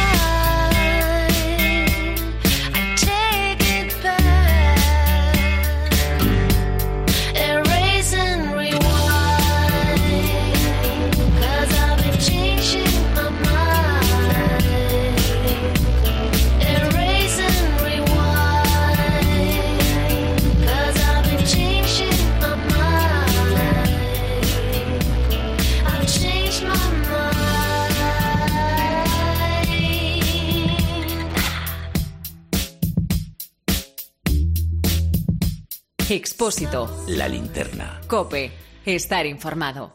Expósito. La linterna. COPE. Estar informado.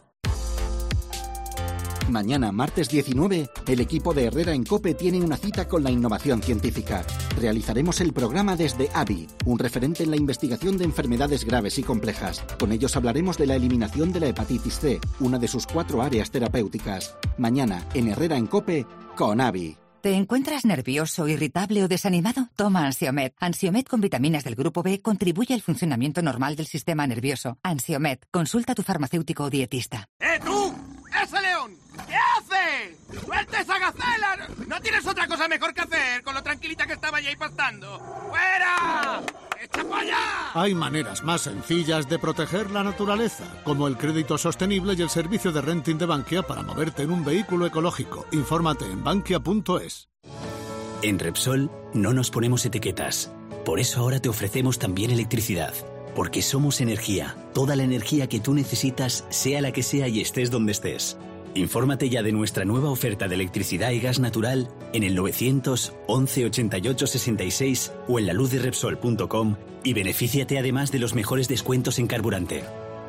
Mañana, martes diecinueve, el equipo de Herrera en COPE tiene una cita con la innovación científica. Realizaremos el programa desde A B I, un referente en la investigación de enfermedades graves y complejas. Con ellos hablaremos de la eliminación de la hepatitis C, una de sus cuatro áreas terapéuticas. Mañana, en Herrera en COPE, con A B I. ¿Te encuentras nervioso, irritable o desanimado? Toma Ansiomed. Ansiomed con vitaminas del grupo B contribuye al funcionamiento normal del sistema nervioso. Ansiomed. Consulta a tu farmacéutico o dietista. ¡Eh, tú! ¡Ese león! ¿Qué hace? ¡Suelta esa gacela! ¿No tienes otra cosa mejor que hacer con lo tranquilita que estaba ahí pastando? ¡Fuera! ¡Echa para allá! Hay maneras más sencillas de proteger la naturaleza, como el crédito sostenible y el servicio de renting de Bankia para moverte en un vehículo ecológico. Infórmate en bankia punto es. En Repsol no nos ponemos etiquetas. Por eso ahora te ofrecemos también electricidad. Porque somos energía. Toda la energía que tú necesitas, sea la que sea y estés donde estés. Infórmate ya de nuestra nueva oferta de electricidad y gas natural en el novecientos once ochenta y ocho sesenta y seis o en la luz de repsol punto com y benefíciate además de los mejores descuentos en carburante.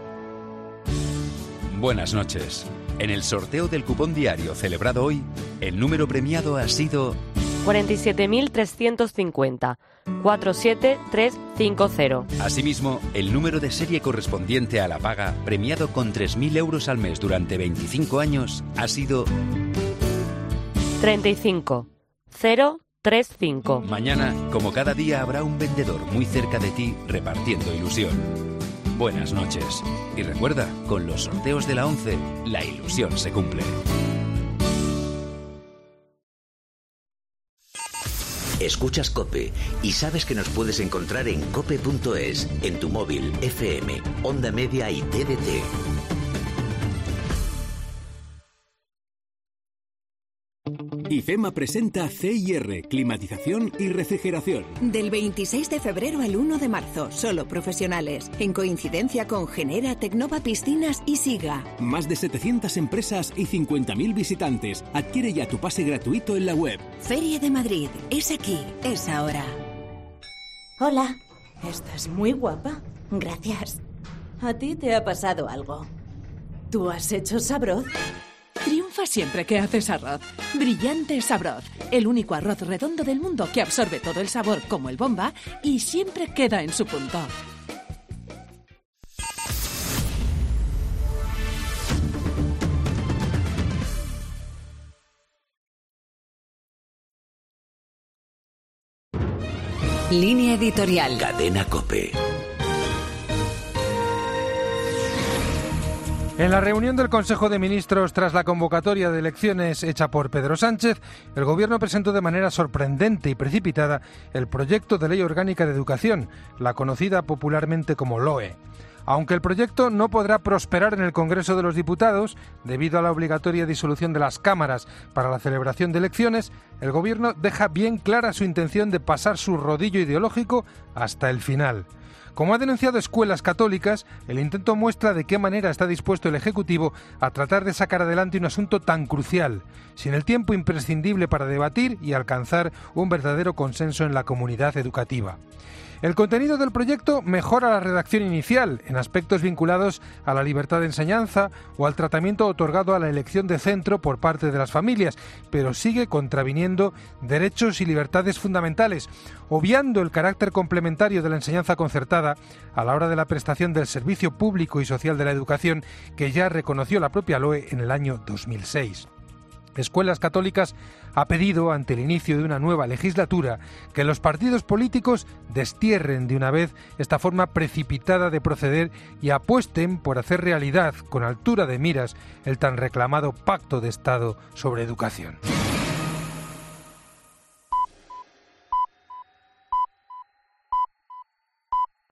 Buenas noches. En el sorteo del cupón diario celebrado hoy, el número premiado ha sido cuarenta y siete mil trescientos cincuenta, cuatro siete tres cinco cero. Asimismo, el número de serie correspondiente a la paga, premiado con tres mil euros al mes durante veinticinco años, ha sido treinta y cinco cero tres cinco. Mañana, como cada día, habrá un vendedor muy cerca de ti repartiendo ilusión. Buenas noches. Y recuerda, con los sorteos de la ONCE, la ilusión se cumple. Escuchas COPE y sabes que nos puedes encontrar en cope punto es, en tu móvil, F M, Onda Media y T D T. IFEMA presenta C I R, climatización y refrigeración. Del veintiséis de febrero al uno de marzo, solo profesionales, en coincidencia con Genera, Tecnova Piscinas y Siga. Más de setecientas empresas y cincuenta mil visitantes. Adquiere ya tu pase gratuito en la web. Feria de Madrid, es aquí, es ahora. Hola, estás muy guapa. Gracias. ¿A ti te ha pasado algo? ¿Tú has hecho Sabroz? Triunfa siempre que haces arroz. Brillante Sabroz, el único arroz redondo del mundo que absorbe todo el sabor como el Bomba y siempre queda en su punto. Línea editorial. Cadena COPE. En la reunión del Consejo de Ministros tras la convocatoria de elecciones hecha por Pedro Sánchez, el Gobierno presentó de manera sorprendente y precipitada el proyecto de Ley Orgánica de Educación, la conocida popularmente como L O E. Aunque el proyecto no podrá prosperar en el Congreso de los Diputados, debido a la obligatoria disolución de las cámaras para la celebración de elecciones, el Gobierno deja bien clara su intención de pasar su rodillo ideológico hasta el final. Como ha denunciado Escuelas Católicas, el intento muestra de qué manera está dispuesto el Ejecutivo a tratar de sacar adelante un asunto tan crucial, sin el tiempo imprescindible para debatir y alcanzar un verdadero consenso en la comunidad educativa. El contenido del proyecto mejora la redacción inicial en aspectos vinculados a la libertad de enseñanza o al tratamiento otorgado a la elección de centro por parte de las familias, pero sigue contraviniendo derechos y libertades fundamentales, obviando el carácter complementario de la enseñanza concertada a la hora de la prestación del servicio público y social de la educación que ya reconoció la propia L O E en el año dos mil seis. Escuelas Católicas ha pedido, ante el inicio de una nueva legislatura, que los partidos políticos destierren de una vez esta forma precipitada de proceder y apuesten por hacer realidad, con altura de miras, el tan reclamado Pacto de Estado sobre Educación.